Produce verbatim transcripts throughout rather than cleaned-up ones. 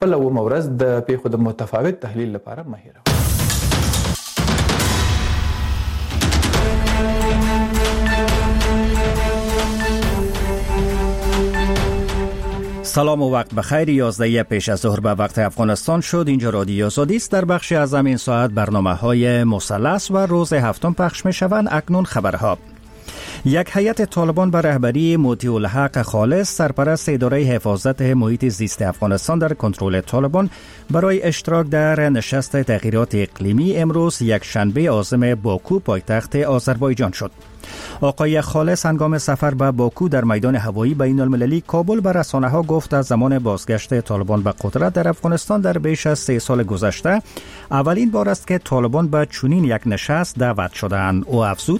خپل او مورز د پیښو د متفاوت تحلیل لپاره ماهر. سلام و وقت بخیر. یازده پیش از ظهر به وقت افغانستان شد. اینجا رادیو آزادی است. در بخش از همین ساعت برنامه های مثلث و روز هفتم پخش می شوند. اکنون خبرها. یک هیئت طالبان به رهبری مطیع الحق خالص سرپرست اداره حفاظت محیط زیست افغانستان در کنترل طالبان برای اشتراک در نشست تغییرات اقلیمی امروز یک شنبه عازم باکو پایتخت آذربایجان شد. آقای خالص هنگام سفر به باکو در میدان هوایی بین المللی کابل به رسانه‌ها گفت از زمان بازگشت طالبان به قدرت در افغانستان در بیش از سه سال گذشته اولین بار است که طالبان به چنین یک نشست دعوت شدند. او افزود: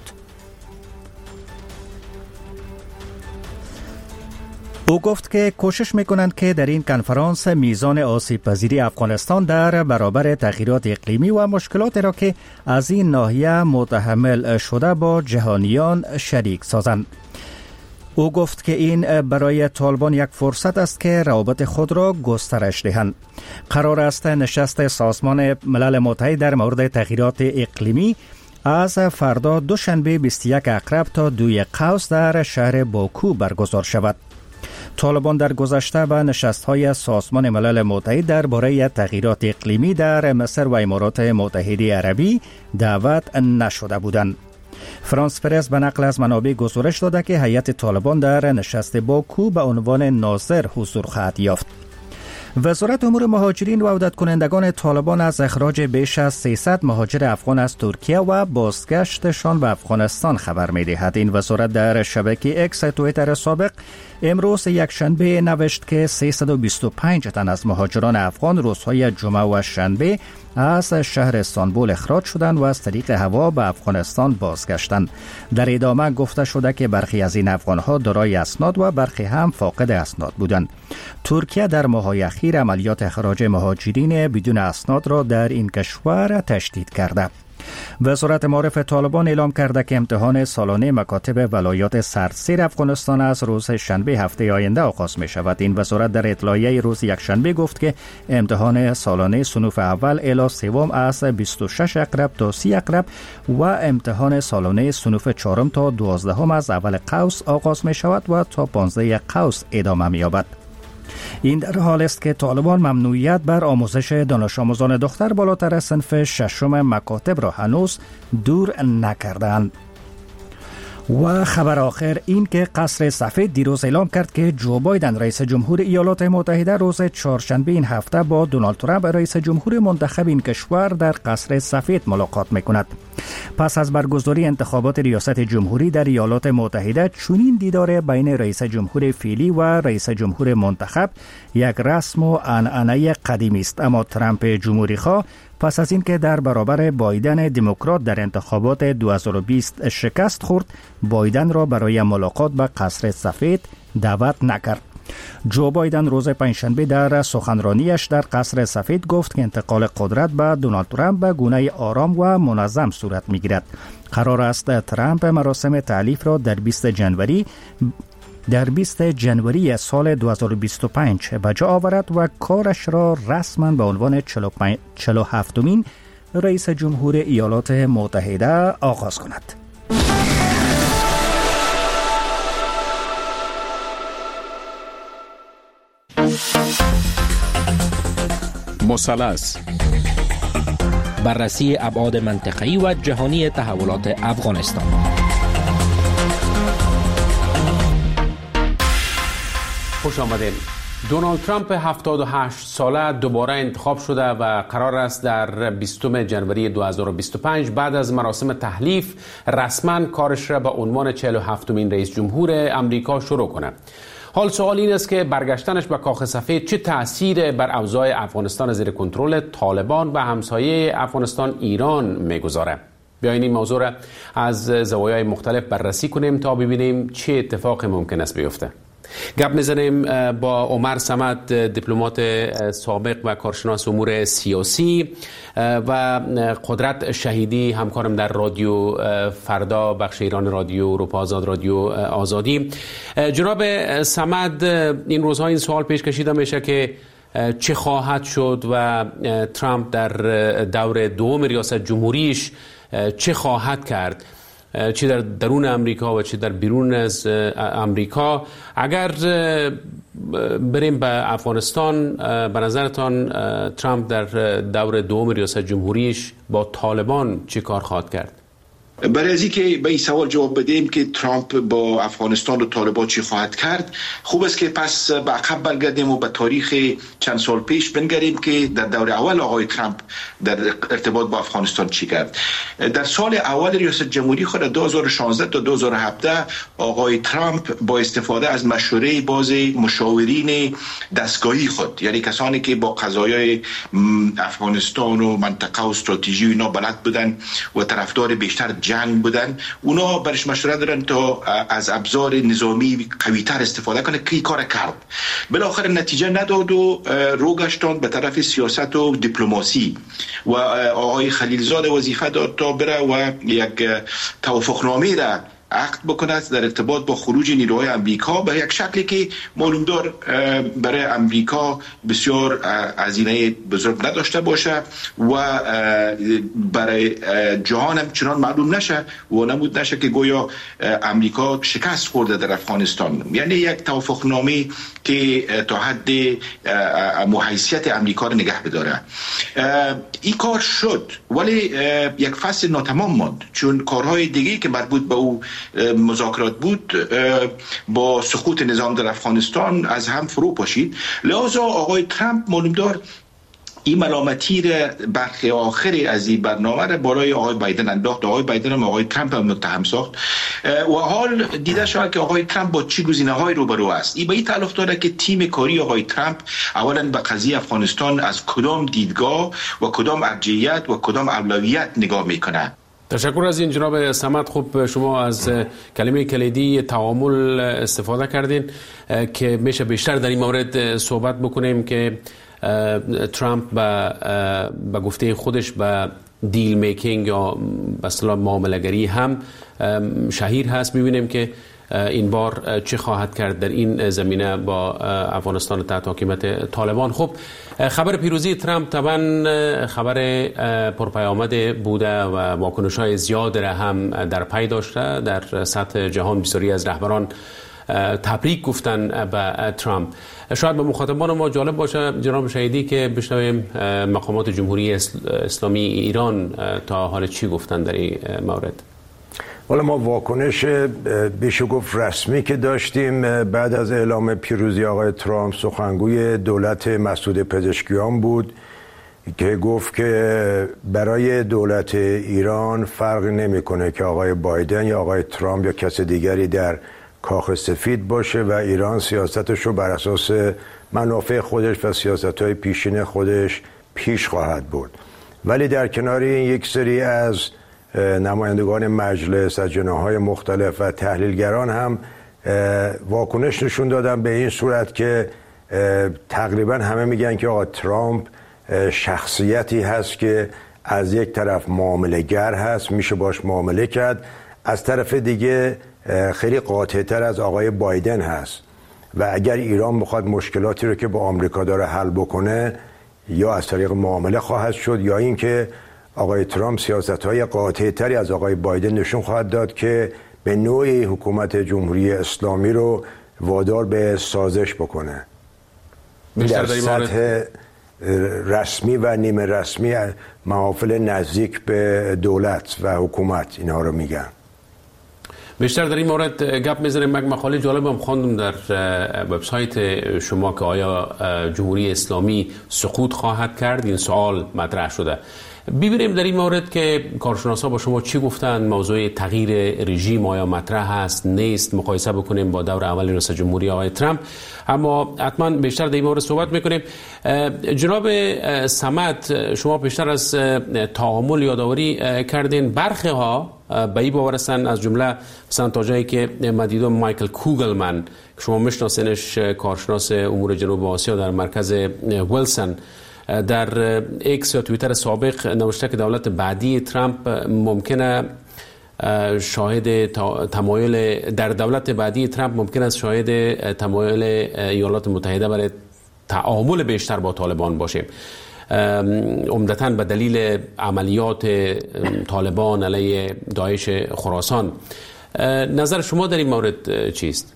او گفت که کوشش میکنند که در این کنفرانس میزان آسیب پذیری افغانستان در برابر تغییرات اقلیمی و مشکلات را که از این ناحیه متحمل شده با جهانیان شریک سازند. او گفت که این برای طالبان یک فرصت است که روابط خود را گسترش دهند. قرار است نشست سازمان ملل متحد در مورد تغییرات اقلیمی از فردا دوشنبه بیست و یک اکتبر تا دوی قوس در شهر باکو برگزار شود. طالبان در گذشته به نشست‌های سازمان ملل متحد درباره تغییرات اقلیمی در مصر و امارات متحده عربی دعوت نشده بودند. فرانس پرس به نقل از منابع گزارش داده که هیئت طالبان در نشست باکو به عنوان ناظر حضور خواهد یافت. وزارت امور مهاجرین و عودت کنندگان طالبان از اخراج بیش از سیصد مهاجر افغان از ترکیه و بازگشتشان به افغانستان خبر می‌دهد. این وزارت در شبکه اکس توییتر سابق امروز یک شنبه نوشت که سیصد و بیست و پنج تن از مهاجران افغان روزهای جمعه و شنبه از شهر استانبول اخراج شدند و از طریق هوا به افغانستان بازگشتند. در ادامه گفته شده که برخی از این افغانها دارای اسناد و برخی هم فاقد اسناد بودند. ترکیه در ماه‌های اخیر عملیات اخراج مهاجرین بدون اسناد را در این کشور تشدید کرده. وزارت معارف طالبان اعلام کرده که امتحان سالانه مکاتب ولایات سرسیر افغانستان از روز شنبه هفته آینده آغاز می شود. این وزارت در اطلاعیه روز یک شنبه گفت که امتحان سالانه صنوف اول الی سوم از بیست و شش اکتبر تا سی اکتبر و امتحان سالانه صنوف چهارم تا دوازدهم از اول قوس آغاز می شود و تا پانزده قوس ادامه می یابد. این در حال است که طالبان ممنوعیت بر آموزش دانش آموزان دختر بالاتر از صنف ششم مکاتب را هنوز دور نکردند. و خبر آخر این که قصر سفید دیروز اعلام کرد که جو بایدن رئیس جمهور ایالات متحده روز چهارشنبه این هفته با دونالد ترامپ رئیس جمهور منتخب این کشور در قصر سفید ملاقات میکند. پس از برگزاری انتخابات ریاست جمهوری در ایالات متحده چنین دیدار بین رئیس جمهور فعلی و رئیس جمهور منتخب یک رسم و عنعنه قدیمی است، اما ترامپ جمهوری خواه پس از اینکه در برابر بایدن دموکرات در انتخابات دو هزار و بیست شکست خورد، بایدن را برای ملاقات به قصر سفید دعوت نکرد. جو بایدن روز پنجشنبه در سخنرانیش در قصر سفید گفت که انتقال قدرت به دونالد ترامپ به گونه آرام و منظم صورت می‌گیرد. قرار است ترامپ مراسم تألیف را در بیست جنوری در بیست جنوری سال دو هزار و بیست و پنج به جا آورد و کارش را رسما به عنوان چهل و هفتمین رئیس جمهور ایالات متحده آغاز کند. مثلث بررسی ابعاد منطقه‌ای و جهانی تحولات افغانستان. خوش آمدین. دونالد ترامپ هفتاد و هشت ساله دوباره انتخاب شده و قرار است در بیستم جنوری دو هزار و بیست و پنج بعد از مراسم تحلیف رسما کارش را به عنوان چهل و هفتمین رئیس جمهور امریکا شروع کنه. حال سوال این است که برگشتنش به کاخ سفید چه تأثیر بر اوضاع افغانستان زیر کنترل طالبان و همسایه افغانستان ایران میگذاره. بیاین این موضوع را از زوایای مختلف بررسی کنیم تا ببینیم چه اتفاقی ممکن است بیفته. گپ میزنیم با عمر صمد، دیپلمات سابق و کارشناس امور سیاسی، و قدرت شهیدی، همکارم در رادیو فردا، بخش ایران رادیو، اروپا آزاد، رادیو آزادی. جناب صمد، این روزها این سوال پیش کشیده میشه که چه خواهد شد و ترامپ در دور دوم ریاست جمهوریش چه خواهد کرد، چه در درون امریکا و چه در بیرون از امریکا. اگر بریم به افغانستان، به نظرتان ترامپ در دور دوم ریاست جمهوریش با طالبان چه کار خواهد کرد؟ برای از اینکه به این سوال جواب بدیم که ترامپ با افغانستان و طالبان چی خواهد کرد، خوب است که پس به عقب برگردیم و به تاریخ چند سال پیش بنگریم که در دور اول آقای ترامپ در ارتباط با افغانستان چی کرد. در سال اول ریاست جمهوری خود دو هزار و شانزده تا دو هزار و هفده آقای ترامپ با استفاده از مشوره باز مشاورین دستگاهی خود، یعنی کسانی که با قضایای افغانستان و منطقه و استراتژی اینا بلد بودن و طرفدار بیشتر جنگ بودن، اونا برش مشوره دارن تا از ابزار نظامی قوی‌تر استفاده کنه که کار کرد. بالاخره نتیجه نداد و رو گشتن به طرف سیاست و دیپلماسی و آقای خلیلزاده وظیفه داد تا بره و یک توافقنامه را عقد بکند در ارتباط با خروج نیروهای امریکا به یک شکلی که معلوم دار برای امریکا بسیار هزینه بزرگ نداشته باشه و برای جهان هم چنان معلوم نشه و نمود نشه که گویا امریکا شکست خورده در افغانستان. یعنی یک توافقنامه که تا حد حیثیت امریکا رو نگه بداره. این کار شد ولی یک فصل ناتمام ماند، چون کارهای دیگه که مربوط به او مذاکرات بود با سقوط نظام در افغانستان از هم فرو پاشید. لذا آقای ترامپ معلوم دار این ملامتی را برخی آخری از این برنامه را برای آقای بایدن انداخت. آقای بایدن هم آقای ترامپ هم متهم ساخت و حال دیده شد که آقای ترامپ با چه گزینه‌های روبرو است. این به این تعلق داره که تیم کاری آقای ترامپ اولا به قضیه افغانستان از کدام دیدگاه و کدام ارجحیت و کدام اولویت نگاه میکنه. تشکر از این جناب صمد. خوب شما از کلمه کلیدی تعامل استفاده کردین که میشه بیشتر در این مورد صحبت بکنیم که ترامپ به به گفته خودش به دیل میکینگ یا به اصطلاح معامله‌گری هم شهیر هست. می‌بینیم که این بار چه خواهد کرد در این زمینه با افغانستان تحت حاکمیت طالبان. خب خبر پیروزی ترامپ طبعا خبر پرپیامد بوده و واکنش‌های زیاد را هم در پی داشته. در سطح جهان بسیاری از رهبران تبریک گفتن به ترامپ. شاید به مخاطبان ما جالب باشه جناب شهیدی که بشنویم مقامات جمهوری اسلامی ایران تا حال چی گفتن در این مورد. حالا ما واکنش بشه گفت رسمی که داشتیم بعد از اعلام پیروزی آقای ترامپ، سخنگوی دولت مسعود پزشکیان بود که گفت که برای دولت ایران فرق نمیکنه که آقای بایدن یا آقای ترامپ یا کس دیگری در کاخ سفید باشه و ایران سیاستش رو بر اساس منافع خودش و سیاست‌های پیشین خودش پیش خواهد برد. ولی در کنار این یک سری از نمایندگان مجلس از جناح‌های مختلف و تحلیلگران هم واکنش نشون دادن به این صورت که تقریبا همه میگن که آقا ترامپ شخصیتی هست که از یک طرف معامله‌گر هست، میشه باش معامله کرد، از طرف دیگه خیلی قاطع‌تر از آقای بایدن هست و اگر ایران بخواد مشکلاتی رو که با آمریکا داره حل بکنه یا از طریق معامله خواهد شد یا اینکه آقای ترامپ سیاست‌های قاطع‌تری از آقای بایدن نشون خواهد داد که به نوعی حکومت جمهوری اسلامی رو وادار به سازش بکنه. در سطح رسمی و نیمه رسمی محافل نزدیک به دولت و حکومت اینها رو میگن. بیشتر در این مورد گپ میزنیم. یک مقاله جالبم خواندم در وبسایت شما که آیا جمهوری اسلامی سقوط خواهد کرد؟ این سوال مطرح شده. ببینیم در این مورد که کارشناسا با شما چی گفتن. موضوع تغییر رژیم آیا مطرح هست نیست، مقایسه بکنیم با دور اول رئیس جمهوری آقای ترامپ، اما حتما بیشتر در این مورد صحبت میکنیم. جناب صمد، شما بیشتر از تعامل یادآوری کردین. برخی ها به این باور هستند، از جمله مثلا تا جایی که مدیدم مایکل کوگلمن که شما میشناسینش، کارشناس امور جنوب آسیا در مرکز ویلسون، در ایکس یا توییتر سابق نوشته که دولت بعدی ترامپ ممکنه شاهد تمایل در دولت بعدی ترامپ ممکن است شاهد تمایل ایالات متحده برای تعامل بیشتر با طالبان باشیم، عمدتاً به دلیل عملیات طالبان علیه داعش خراسان. نظر شما در این مورد چیست؟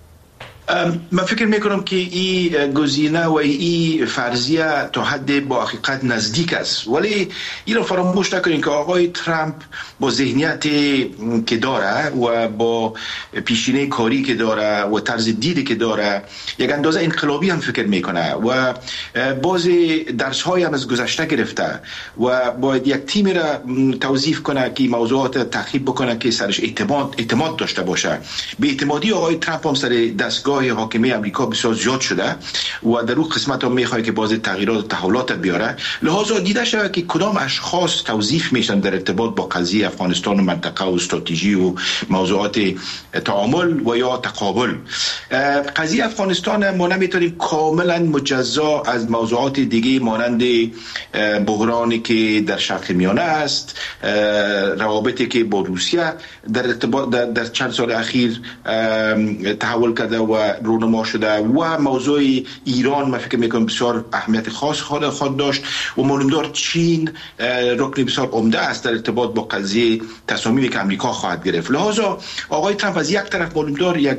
من فکر میکنم که این گزینه و این فرضیه تا حد با حقیقت نزدیک است، ولی این رو فراموش نکنیم که آقای ترامپ با ذهنیت که داره و با پیشینه کاری که داره و طرز دیدی که داره یک اندازه انقلابی هم فکر میکنه و باز درس های هم از گذشته گرفته و باید یک تیم را توظیف کنه که موضوعات تحقیق بکنه که سرش اعتماد اعتماد داشته باشه. به اعتمادی آقای ترامپ هم سر دستگاه حاکمی امریکا بسیار زیاد شده و در اون قسمت هم میخواد که باز تغییرات و تحولات بیاره، لحاظا دیده شده که کدام اشخاص توظیف میشن در ارتباط با قضیه افغانستان و منطقه و استراتژی و موضوعات تعامل و یا تقابل. قضیه افغانستان ما نمیتونیم کاملا مجزا از موضوعات دیگه مانند بحرانی که در شرق میانه است، روابطی که با روسیه در ارتباط در, در چند سال اخیر تحول کرده و رونما شده و موضوع ایران من فکر میکنم بسیار اهمیت خاص خود خود داشت و معلومدار چین رکن بسیار عمده است در ارتباط با قضیه تصامیمی که امریکا خواهد گرفت. لحاظا آقای ترامپ از یک طرف معلومدار یک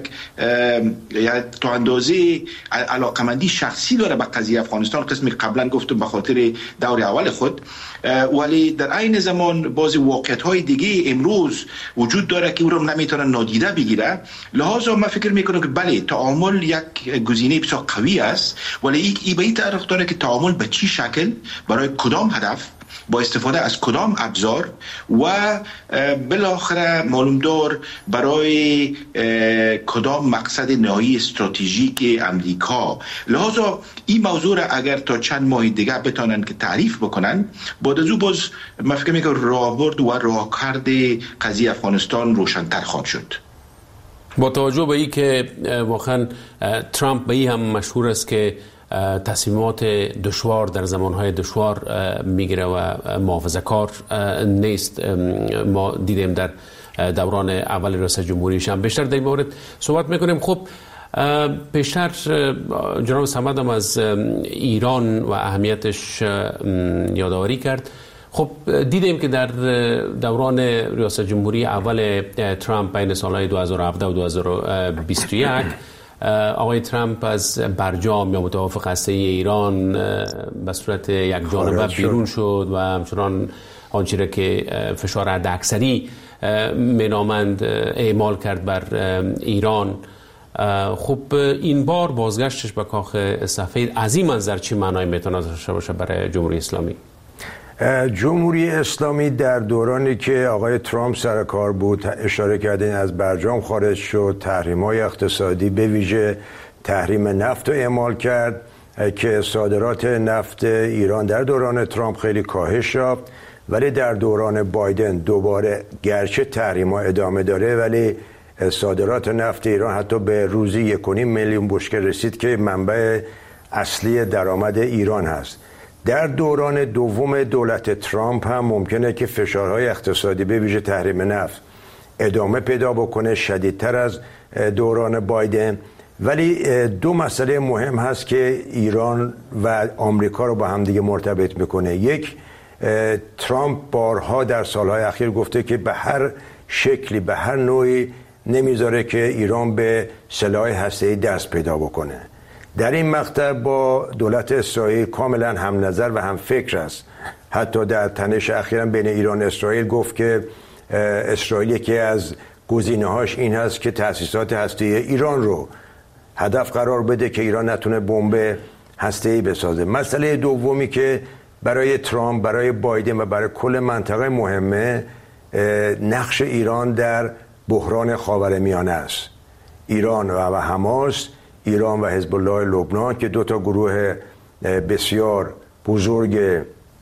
تا اندازه علاقمندی شخصی داره به قضیه افغانستان، قسمی قبلا گفتم به خاطر دور اول خود، ولی در عین زمان بعضی واقعیت‌های دیگه امروز وجود داره که او رو نمیتونه نادیده بگیره. لحاظا من فکر میکنم که بله تعامل یک گزینه بسیار قوی است، ولی این به این طرف داره که تعامل به چی شکل، برای کدام هدف، با استفاده از کدام ابزار و بالاخره معلوم دار برای کدام مقصد نهایی استراتژیک امریکا. لحاظا این موضوع را اگر تا چند ماه دیگه بتانن که تعریف بکنن، بعد از او باز من فکر میکنم راهبرد و راهکرد قضیه افغانستان روشن‌تر خواهد شد. با توجه به این که واقعا ترامپ به این هم مشهور است که تصمیمات دشوار در زمانهای دشوار میگیره و محافظه کار نیست، ما دیدیم در دوران اول ریاست جمهوریش هم بیشتر در این مورد صحبت میکنیم. خب پیشتر جناب صمد هم از ایران و اهمیتش یادآوری کرد. خب دیدیم که در دوران ریاست جمهوری اول ترامپ بین سالهای دو هزار و هفده و دو هزار و بیست و یک آقای ترامپ از برجام یا متوافق هسته ایران به صورت یک جانبه بیرون شد و همچنان آنچه را که فشار حداکثری مینامند اعمال کرد بر ایران. خب این بار بازگشتش به کاخ سفید از این منظر چی معنای میتونه داشته باشه برای جمهوری اسلامی؟ جمهوری اسلامی در دورانی که آقای ترامپ سر کار بود اشاره کردین از برجام خارج شد، تحریم‌های اقتصادی به ویژه تحریم نفت رو اعمال کرد که صادرات نفت ایران در دوران ترامپ خیلی کاهش یافت، ولی در دوران بایدن دوباره گرچه تحریم‌ها ادامه داره ولی صادرات نفت ایران حتی به روزی یک و نیم میلیون بشکه رسید که منبع اصلی درآمد ایران هست. در دوران دوم دولت ترامپ هم ممکنه که فشارهای اقتصادی به ویژه تحریم نفت ادامه پیدا بکنه شدیدتر از دوران بایدن، ولی دو مسئله مهم هست که ایران و آمریکا رو با هم دیگه مرتبط میکنه. یک، ترامپ بارها در سالهای اخیر گفته که به هر شکلی به هر نوعی نمیذاره که ایران به سلاح هسته‌ای دست پیدا بکنه. در این مقطع با دولت اسرائیل کاملا هم نظر و هم فکر است. حتی در تنش اخیراً بین ایران و اسرائیل گفت که اسرائیل یکی از گزینه‌هاش این هست که تأسیسات هسته‌ای ایران رو هدف قرار بده که ایران نتونه بمب هسته‌ای بسازه. مسئله دومی که برای ترامپ، برای بایدن و برای کل منطقه مهمه، نقش ایران در بحران خاورمیانه است. ایران و حماس، ایران و حزب الله لبنان که دو تا گروه بسیار بزرگ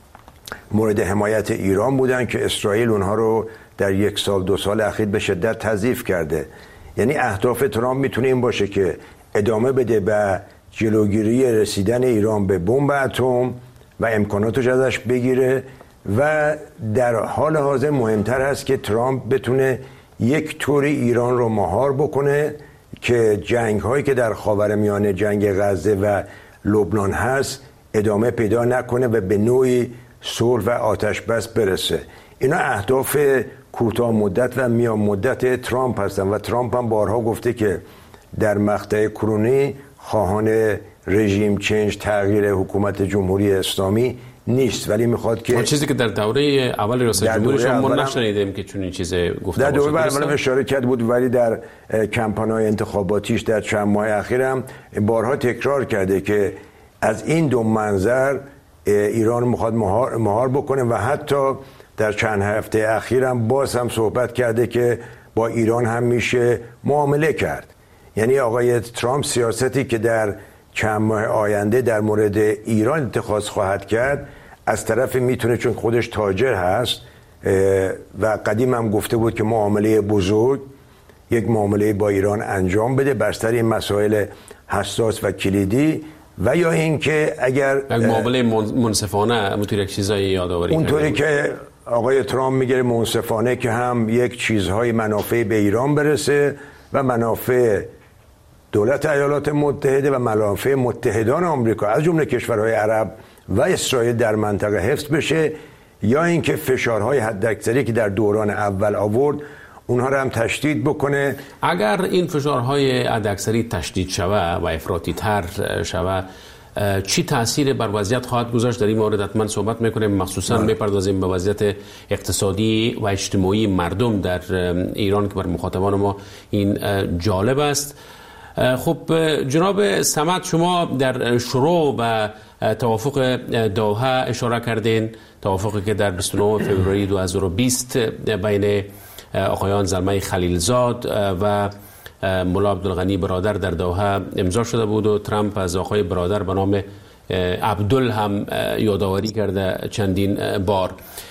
مورد حمایت ایران بودن که اسرائیل اونها رو در یک سال دو سال اخیر به شدت تضعیف کرده. یعنی اهداف ترامپ میتونه این باشه که ادامه بده به جلوگیری رسیدن ایران به بمب اتم و امکاناتش ازش بگیره و در حال حاضر مهمتر هست که ترامپ بتونه یک طوری ایران رو مهار بکنه که جنگ هایی که در خاورمیانه، جنگ غزه و لبنان هست ادامه پیدا نکنه و به نوعی صلح و آتش بس برسه. اینا اهداف کوتاه مدت و میان مدت ترامپ هستن و ترامپ هم بارها گفته که در مقطع کرونی خواهان رژیم چنج، تغییر حکومت جمهوری اسلامی نیست، ولی میخواد که چیزی که در دوره اول ریاست جمهوری شما ما نشنیدیم که چنین چیزی گفته در باشه. دوره اول اشاره کرد بود، ولی در کمپان‌های انتخاباتیش در چند ماه اخیرم بارها تکرار کرده که از این دو منظر ایران میخواد مهار, مهار بکنه و حتی در چند هفته اخیرم باز هم صحبت کرده که با ایران هم میشه معامله کرد. یعنی آقای ترامپ سیاستی که در چند ماه آینده در مورد ایران اتخاذ خواهد کرد، از طرف میتونه چون خودش تاجر هست و قدیم هم گفته بود که معامله بزرگ یک معامله با ایران انجام بده بر سر این مسائل حساس و کلیدی، و یا اینکه اگر معامله منصفانه اونطوری یک چیزایی یادآوری اونطوری که آقای ترامپ میگه منصفانه که هم یک چیزهای منافع به ایران برسه و منافع دولت ایالات متحده و منافع متحدان آمریکا از جمله کشورهای عرب و اسرائیل در منطقه حفظ بشه، یا اینکه فشارهای حداکثری که در دوران اول آورد اونها رو هم تشدید بکنه. اگر این فشارهای حداکثری تشدید شوه و افراطی تر شوه، چی تأثیر بر وضعیت خواهد گذاشت؟ در این مورد حتما صحبت میکنیم، مخصوصا میپردازیم به وضعیت اقتصادی و اجتماعی مردم در ایران که بر مخاطبان ما این جالب است. خب جناب صمد، شما در شروع و توافق دوحه اشاره کردین، توافقی که در بیست و نه فوریه دو هزار و بیست بین آقایان زلمه خلیلزاد و مولا عبدالغنی برادر در دوحه امضا شده بود و ترامپ از آقای برادر به نام عبدل هم یادآوری کرده چندین بار.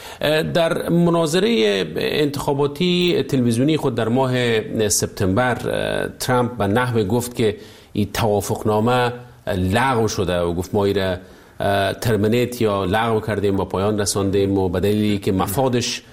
در مناظره انتخاباتی تلویزیونی خود در ماه سپتامبر ترامپ به نحو گفت که این توافقنامه لغو شده و گفت ما ایره ترمینیت یا لغو کردیم و پایان رساندیم و به دلیلی که مفادش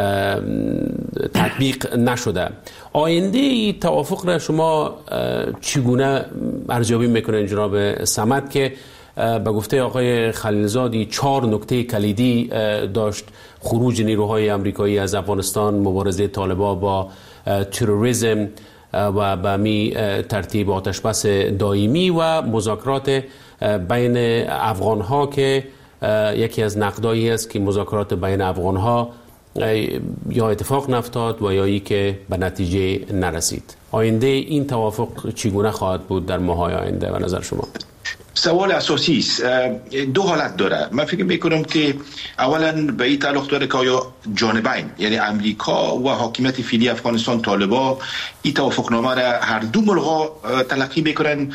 تطبیق نشده. آینده ای توافق را شما چگونه ارزیابی میکنین جناب صمد که به گفته آقای خلیلزادی چهار نکته کلیدی داشت: خروج نیروهای آمریکایی از افغانستان، مبارزه طالبان با تروریسم و به می ترتیب آتش بس دائمی و مذاکرات بین افغانها که یکی از نقدایی است که مذاکرات بین افغانها یا اتفاق نفتاد و یا ای که به نتیجه نرسید. آینده این توافق چگونه خواهد بود در ماهای آینده و نظر شما؟ سوال اساسی است. دو حالت داره. من فکر میکنم که اولا به این تعلق داره که آیا جانبین یعنی امریکا و حاکمیت فعلی افغانستان طالبا این توافقنامه را هر دو ملغا تلقی میکنن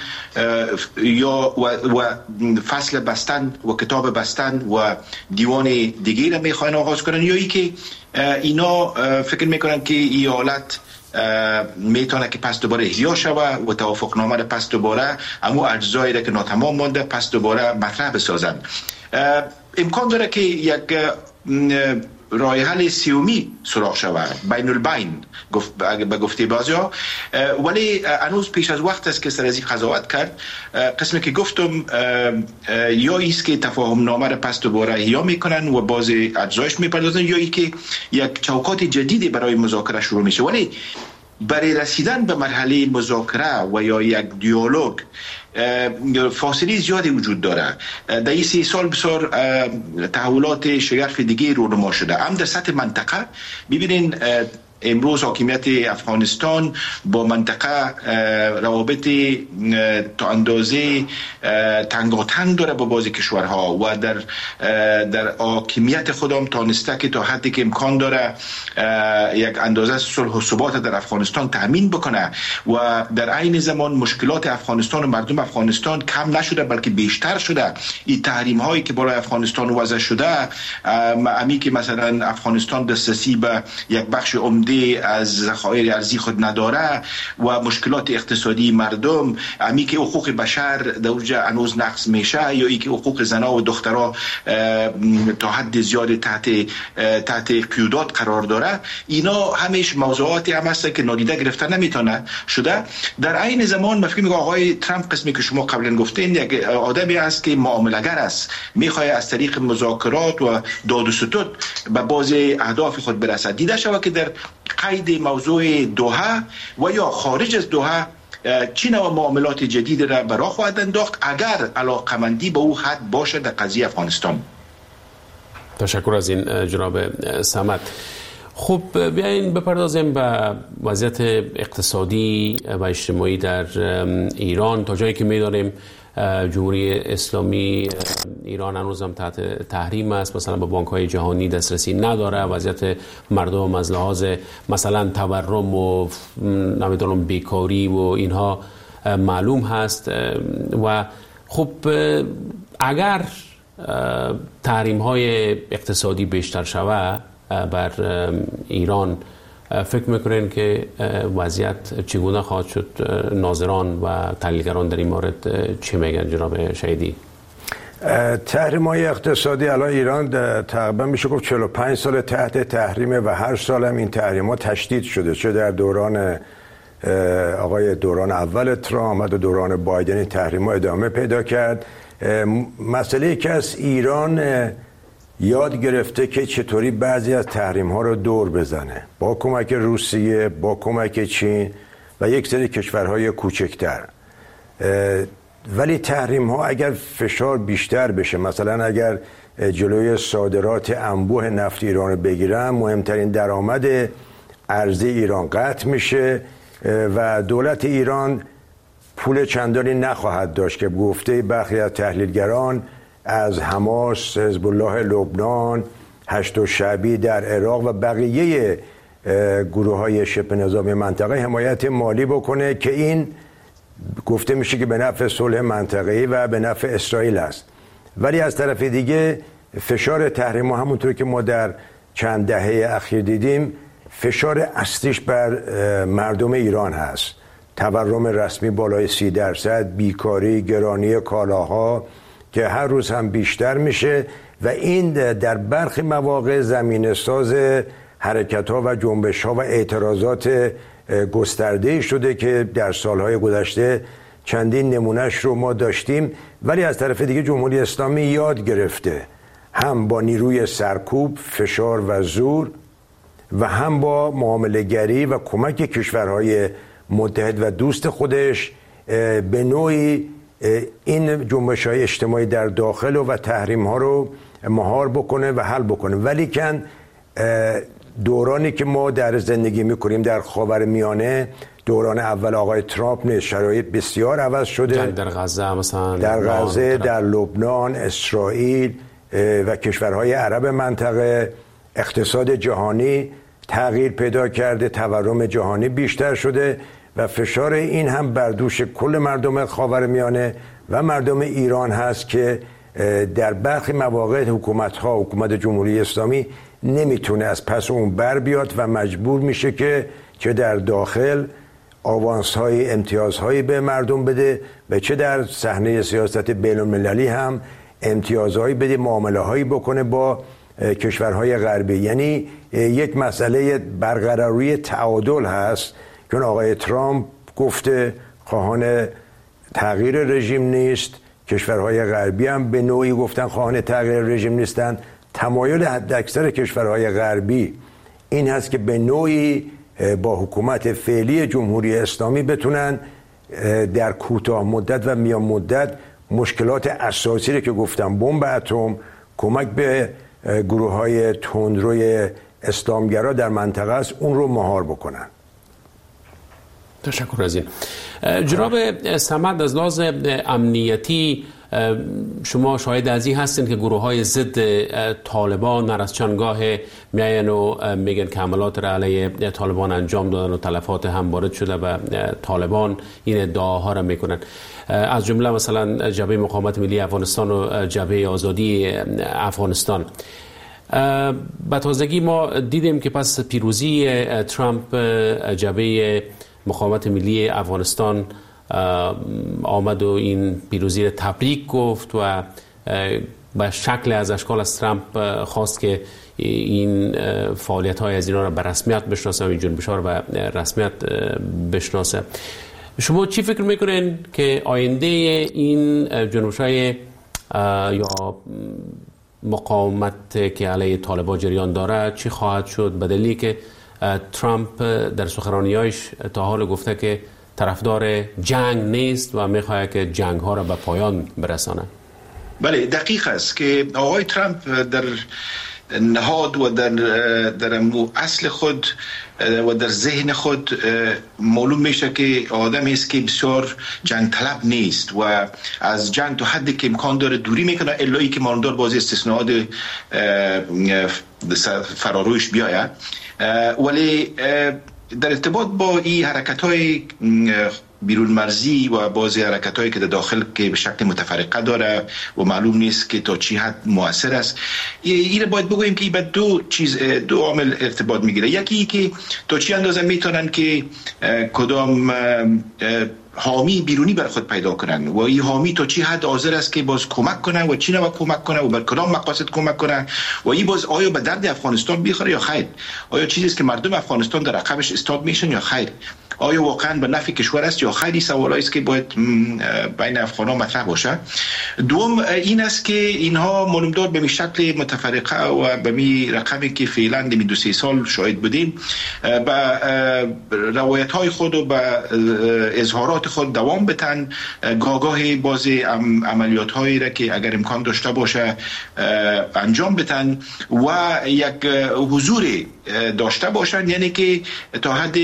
یا و, و فصل بستن و کتاب بستن و دیوان دیگه را میخواین آغاز کنن، یا ای که اینا فکر میکنن که این حالت میتونه که پس دوباره احیا شوه و توافقنامه را پس دوباره اما اجزایی را که ناتمام مانده پس دوباره مطرح بسازن. امکان داره که یک راه حل سیومی سراغ شود، بین البین گفت به گفته بعضیا، ولی هنوز پیش از وقت است که سر از این قضاوت کرد. قسمی که گفتم یا ایست که تفاهم نامه را پس دوباره احیا میکنن و باز اجزایش میپردازن، یا ای که یک چوکات جدیدی برای مذاکره شروع میشه. ولی برای رسیدن به مرحله مذاکره و یا یک دیالوگ فاصله زیادی وجود داره. در این سی سال بسیار تحولات شگرف دیگه رونما شده. هم در سطح منطقه ببینین امروز حاکمیت افغانستان با منطقه روابط تا اندازه تنگاتنگ داره با بعضی کشورها و در در حاکمیت خودم تانسته که تا حدی که امکان داره یک اندازه صلح و ثبات در افغانستان تامین بکنه و در عین زمان مشکلات افغانستان و مردم افغانستان کم نشده بلکه بیشتر شده. این تحریم هایی که برای افغانستان وضع شده، امی که مثلا افغانستان دسترسی به یک بخش عمده منابع از ذخایر ارزی خود نداره و مشکلات اقتصادی مردم، امی که حقوق بشر در اونجا هنوز نقض میشه یا ای که حقوق زنا و دخترها تا حد زیاد تحت تحت قیودات قرار داره، اینا همیش موضوعاتی هم هست که نادیده گرفته نمیتونه شده. در عین زمان من فکر می‌کنم آقای ترامپ قسمی که شما قبلا گفتین یک آدمی است که معامله‌گر است، میخواد از طریق مذاکرات و داد و ستد به باز اهداف خود برسد. دیده شود که در قید موضوع دوحه و یا خارج از دوحه چه نوع معاملات جدید را برای خواهد انداخت اگر علاقمندی به او حد باشه در قضیه افغانستان. تشکر از این جناب صمد. خب بیاین بپردازیم به وضعیت اقتصادی و اجتماعی در ایران. تا جایی که می‌دانیم جمهوری اسلامی ایران هنوز هم تحت تحریم است، مثلا به بانک‌های جهانی دسترسی نداره. وضعیت مردم از لحاظ مثلا تورم و نمیدونم بیکاری و اینها معلوم هست و خب اگر تحریم‌های اقتصادی بیشتر شود بر ایران، فکر میکنین که وضعیت چگونه خواهد شد؟ ناظران و تحلیلگران در این مورد چی میگن جناب شهیدی؟ تحریم‌های اقتصادی الان ایران تقریبا میشه گفت چهل و پنج سال تحت تحریمه و هر سال هم این تحریم‌ها تشدید شده، چه در دوران آقای دوران اول ترامپ و دوران بایدن این تحریم‌ها ادامه پیدا کرد. مسئله که از ایران یاد گرفته که چطوری بعضی از تحریم ها رو دور بزنه با کمک روسیه، با کمک چین و یک سری کشورهای کوچکتر. ولی تحریم ها اگر فشار بیشتر بشه، مثلا اگر جلوی صادرات انبوه نفت ایران رو بگیرن، مهمترین درآمد ارزی ایران قطع میشه و دولت ایران پول چندانی نخواهد داشت که گفته برخی از تحلیلگران از حماس، حزب الله لبنان، هشت‌الشعبی در عراق و بقیه گروه های شبه نظامی منطقه حمایت مالی بکنه که این گفته میشه که به نفع صلح منطقه‌ای و به نفع اسرائیل است. ولی از طرف دیگه فشار تحریم ها همونطور که ما در چند دهه اخیر دیدیم فشار اصلیش بر مردم ایران هست. تورم رسمی بالای سی درصد، بیکاری، گرانی کالاها که هر روز هم بیشتر میشه و این در برخی مواقع زمینه ساز حرکت‌ها و جنبش‌ها و اعتراضات گسترده شده که در سالهای گذشته چندین نمونهش رو ما داشتیم. ولی از طرف دیگه جمهوری اسلامی یاد گرفته هم با نیروی سرکوب، فشار و زور و هم با معامله‌گری و کمک کشورهای متحد و دوست خودش به نوعی این جنبش‌های اجتماعی در داخل و تحریم ها رو مهار بکنه و حل بکنه. ولی کن دورانی که ما در زندگی میکنیم در خاورمیانه، دوران اول آقای ترامپ نیست، شرایط بسیار عوض شده. در غزه مثلا، در غزه، در لبنان، اسرائیل و کشورهای عرب منطقه، اقتصاد جهانی تغییر پیدا کرده، تورم جهانی بیشتر شده و فشار این هم بر دوش کل مردم خاورمیانه و مردم ایران هست که در برخی مواقع حکومت‌ها، حکومت جمهوری اسلامی نمیتونه از پس اون بر بیاد و مجبور میشه که چه در داخل آوانس‌های، امتیازهایی به مردم بده و چه در صحنه سیاست بین‌المللی هم امتیازهایی بده، معامله‌هایی بکنه با کشورهای غربی. یعنی یک مسئله برقراری تعادل هست که آقای ترامپ گفته خواهان تغییر رژیم نیست، کشورهای غربی هم به نوعی گفتن خواهان تغییر رژیم نیستن. تمایل حداکثر کشورهای غربی این هست که به نوعی با حکومت فعلی جمهوری اسلامی بتونن در کوتاه مدت و میان مدت مشکلات اساسی رو که گفتم، بمب اتم، کمک به گروه‌های تندروی اسلامگرا در منطقه است، اون رو مهار بکنن. تشکر از این. جناب صمد، از لحاظ امنیتی شما شاهد از این هستین که گروه های ضد طالبان هر از چندگاه میاین و میگن که حملات را علیه طالبان انجام دادن و تلفات هم وارد شده و طالبان این ادعاها را میکنن، از جمله مثلا جبهه مقاومت ملی افغانستان و جبهه آزادی افغانستان. به تازگی ما دیدیم که پس پیروزی ترامپ جبهه مقاومت ملی افغانستان آمد و این پیروزی را تبریک گفت و به شکل از اشکال از ترامپ خواست که این فعالیت های از اینا را به رسمیت بشناسه و این جنبش ها را به رسمیت بشناسه. شما چی فکر میکنین که آینده این جنبش های یا مقاومت که علیه طالبان جریان داره چی خواهد شد، به دلیلی که ترامپ در سخنرانی‌هایش تا حال گفته که طرفدار جنگ نیست و میخواهد که جنگ ها را به پایان برسانه؟ بله، دقیق است که آقای ترامپ در نهاد و در در اصل خود و در ذهن خود معلوم میشه که آدمی است که بسیار جنگ طلب نیست و از جنگ تا حدی که امکان داره دوری میکنه، الا که ماندار بازی استثناءات فرارویش بیاید. ولی در ارتباط با این حرکت‌های بیرون مرزی و بعضی حرکت‌هایی که در داخل که به شکل متفرقه داره و معلوم نیست که تا چی حد مؤثر است، این باید بگوییم که این به دو چیز دو عامل ارتباط میگیره. یکی که تا چی اندازه میتونن که کدام حامی بیرونی بر خود پیدا کنن و این حامی تا چی حد حاضر است که باز کمک کنن و چی نوع کمک کنن و بر کدام مقاصد کمک کنن و این باز آیا به درد افغانستان بیخوره یا خیر، آیا چیزی است که مردم افغانستان در عقبش استاد میشن یا خیر، آیا واقعا به نفع کشور است یا خیلی سوالایی است که باید بین افغان‌ها مطرح باشه. دوم این است که اینها معلومدار به شکل متفرقه و به می رقمی که فعلا در دو سه سال شاهد بودیم به روایت‌های خود و به اظهارات خود دوام بتن، گاگاه باز عملیات‌هایی را که اگر امکان داشته باشه انجام بتن و یک حضور داشته باشند، یعنی که تا حد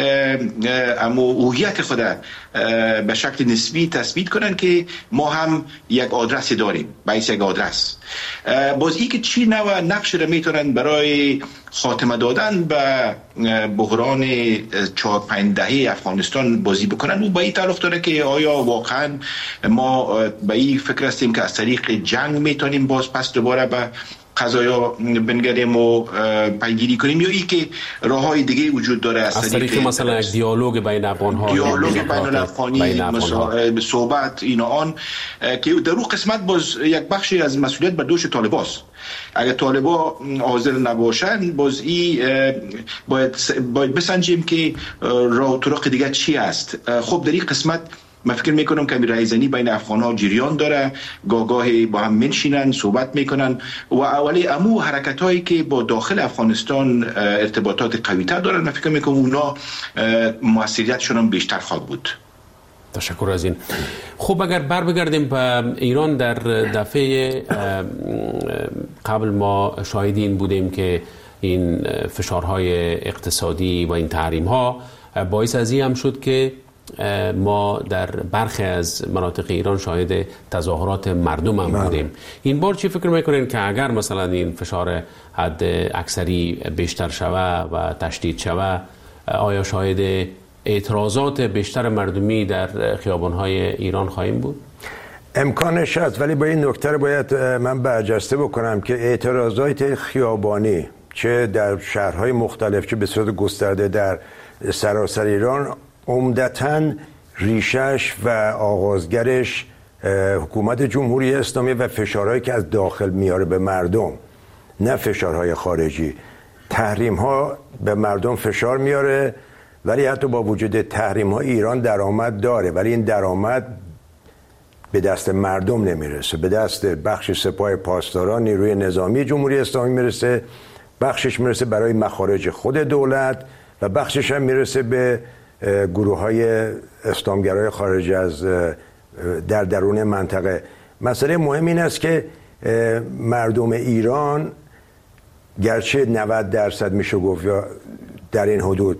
اما هویت خود به شکل نسبی تثبیت کنن که ما هم یک آدرس داریم، باعث یک آدرس. باز ای که چی نوع نقش را میتونن برای خاتمه دادن به بحران چهار پنج دهه افغانستان بازی بکنن و به این تعلق داره که آیا واقعا ما به این فکر هستیم که از طریق جنگ میتونیم باز پس دوباره به قضایا بنگریم و پیگیری کنیم، یا ای که راههای دیگه وجود داره از, از طریق مثلا یک دیالوگ بین افغان‌ها، دیالوگ بین الافغانی، صحبت این آن که در اون قسمت باز یک بخشی از مسئولیت بر دوش طالباست. اگر طالبا حاضر نباشن باز ای باید باید بسنجیم که راه و طرق دیگه چی است. خب در این قسمت من فکر میکنم که رایزنی بین افغان‌ها جریان داره، گاگاهی با هم منشینن صحبت میکنن و اولی امو حرکت‌هایی که با داخل افغانستان ارتباطات قوی‌تر دارن، من فکر میکنم اونا موثریتشون هم بیشتر خواهد بود. تشکر از این. خب اگر بر بگردیم به ایران، در دفعه قبل ما شاهد این بودیم که این فشارهای اقتصادی و این تحریم‌ها باعث از این هم شد که ما در برخی از مناطق ایران شاهد تظاهرات مردم هم بودیم. این بار چی فکر میکنین که اگر مثلا این فشار حد اکثری بیشتر شوه و تشدید شوه، آیا شاهد اعتراضات بیشتر مردمی در خیابان‌های ایران خواهیم بود؟ امکانش هست، ولی با این نکته باید من برجسته بکنم که اعتراضات خیابانی چه در شهرهای مختلف چه به صورت گسترده در سراسر ایران عمدتاً ریشش و آغازگرش حکومت جمهوری اسلامی و فشارهایی که از داخل میاره به مردم، نه فشارهای خارجی. تحریم ها به مردم فشار میاره، ولی حتی با وجود تحریم ها ایران درآمد داره، ولی این درآمد به دست مردم نمیرسه، به دست بخش سپاه پاسداران نیروی نظامی جمهوری اسلامی میرسه، بخشش میرسه برای مخارج خود دولت و بخشش هم میرسه به گروه های اسلامگرای خارج از در درون منطقه. مسئله مهم این است که مردم ایران گرچه نود درصد میشه گفت یا در این حدود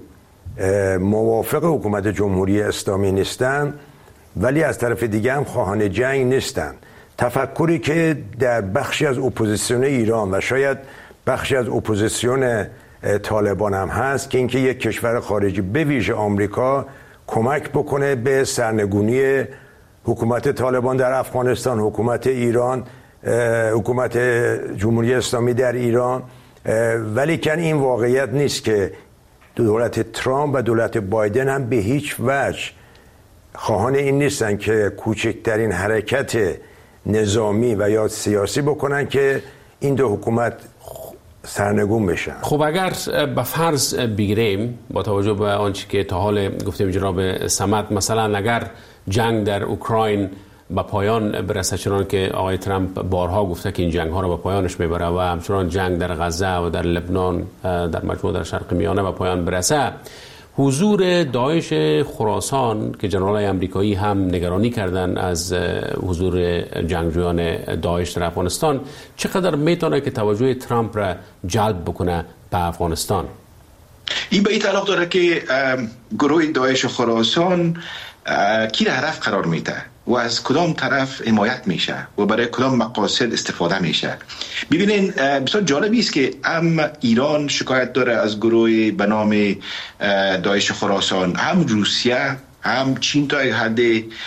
موافق حکومت جمهوری اسلامی نیستن، ولی از طرف دیگه هم خواهان جنگ نیستن. تفکری که در بخشی از اپوزیسیون ایران و شاید بخشی از اپوزیسیون طالبان هم هست که اینکه یک کشور خارجی به ویژه آمریکا کمک بکنه به سرنگونی حکومت طالبان در افغانستان، حکومت ایران حکومت جمهوری اسلامی در ایران، ولی کن این واقعیت نیست که دولت ترامپ و دولت بایدن هم به هیچ وجه خواهان این نیستن که کوچکترین حرکت نظامی و یا سیاسی بکنن که این دو حکومت سرنگون بشن. خب اگر به فرض بگیریم با توجه به آنچه که تا حال گفتیم جناب صمد، مثلا اگر جنگ در اوکراین به پایان برسه، چنان که آقای ترامپ بارها گفته که این جنگ ها رو به پایانش میبره و همچنان جنگ در غزه و در لبنان در مجموع در شرق میانه به پایان برسه، حضور داعش خراسان که جنرالای امریکایی هم نگرانی کردن از حضور جنگجویان داعش در افغانستان، چقدر میتونه که توجه ترامپ را جلب بکنه به افغانستان؟ این به این تعلق داره که گروه داعش خراسان کی را هدف قرار میده و از کدام طرف حمایت میشه و برای کدام مقاصد استفاده میشه. ببینین بسیار جالبی است که هم ایران شکایت داره از گروه به نام داعش خراسان، هم روسیه، هم چین تا یک حد،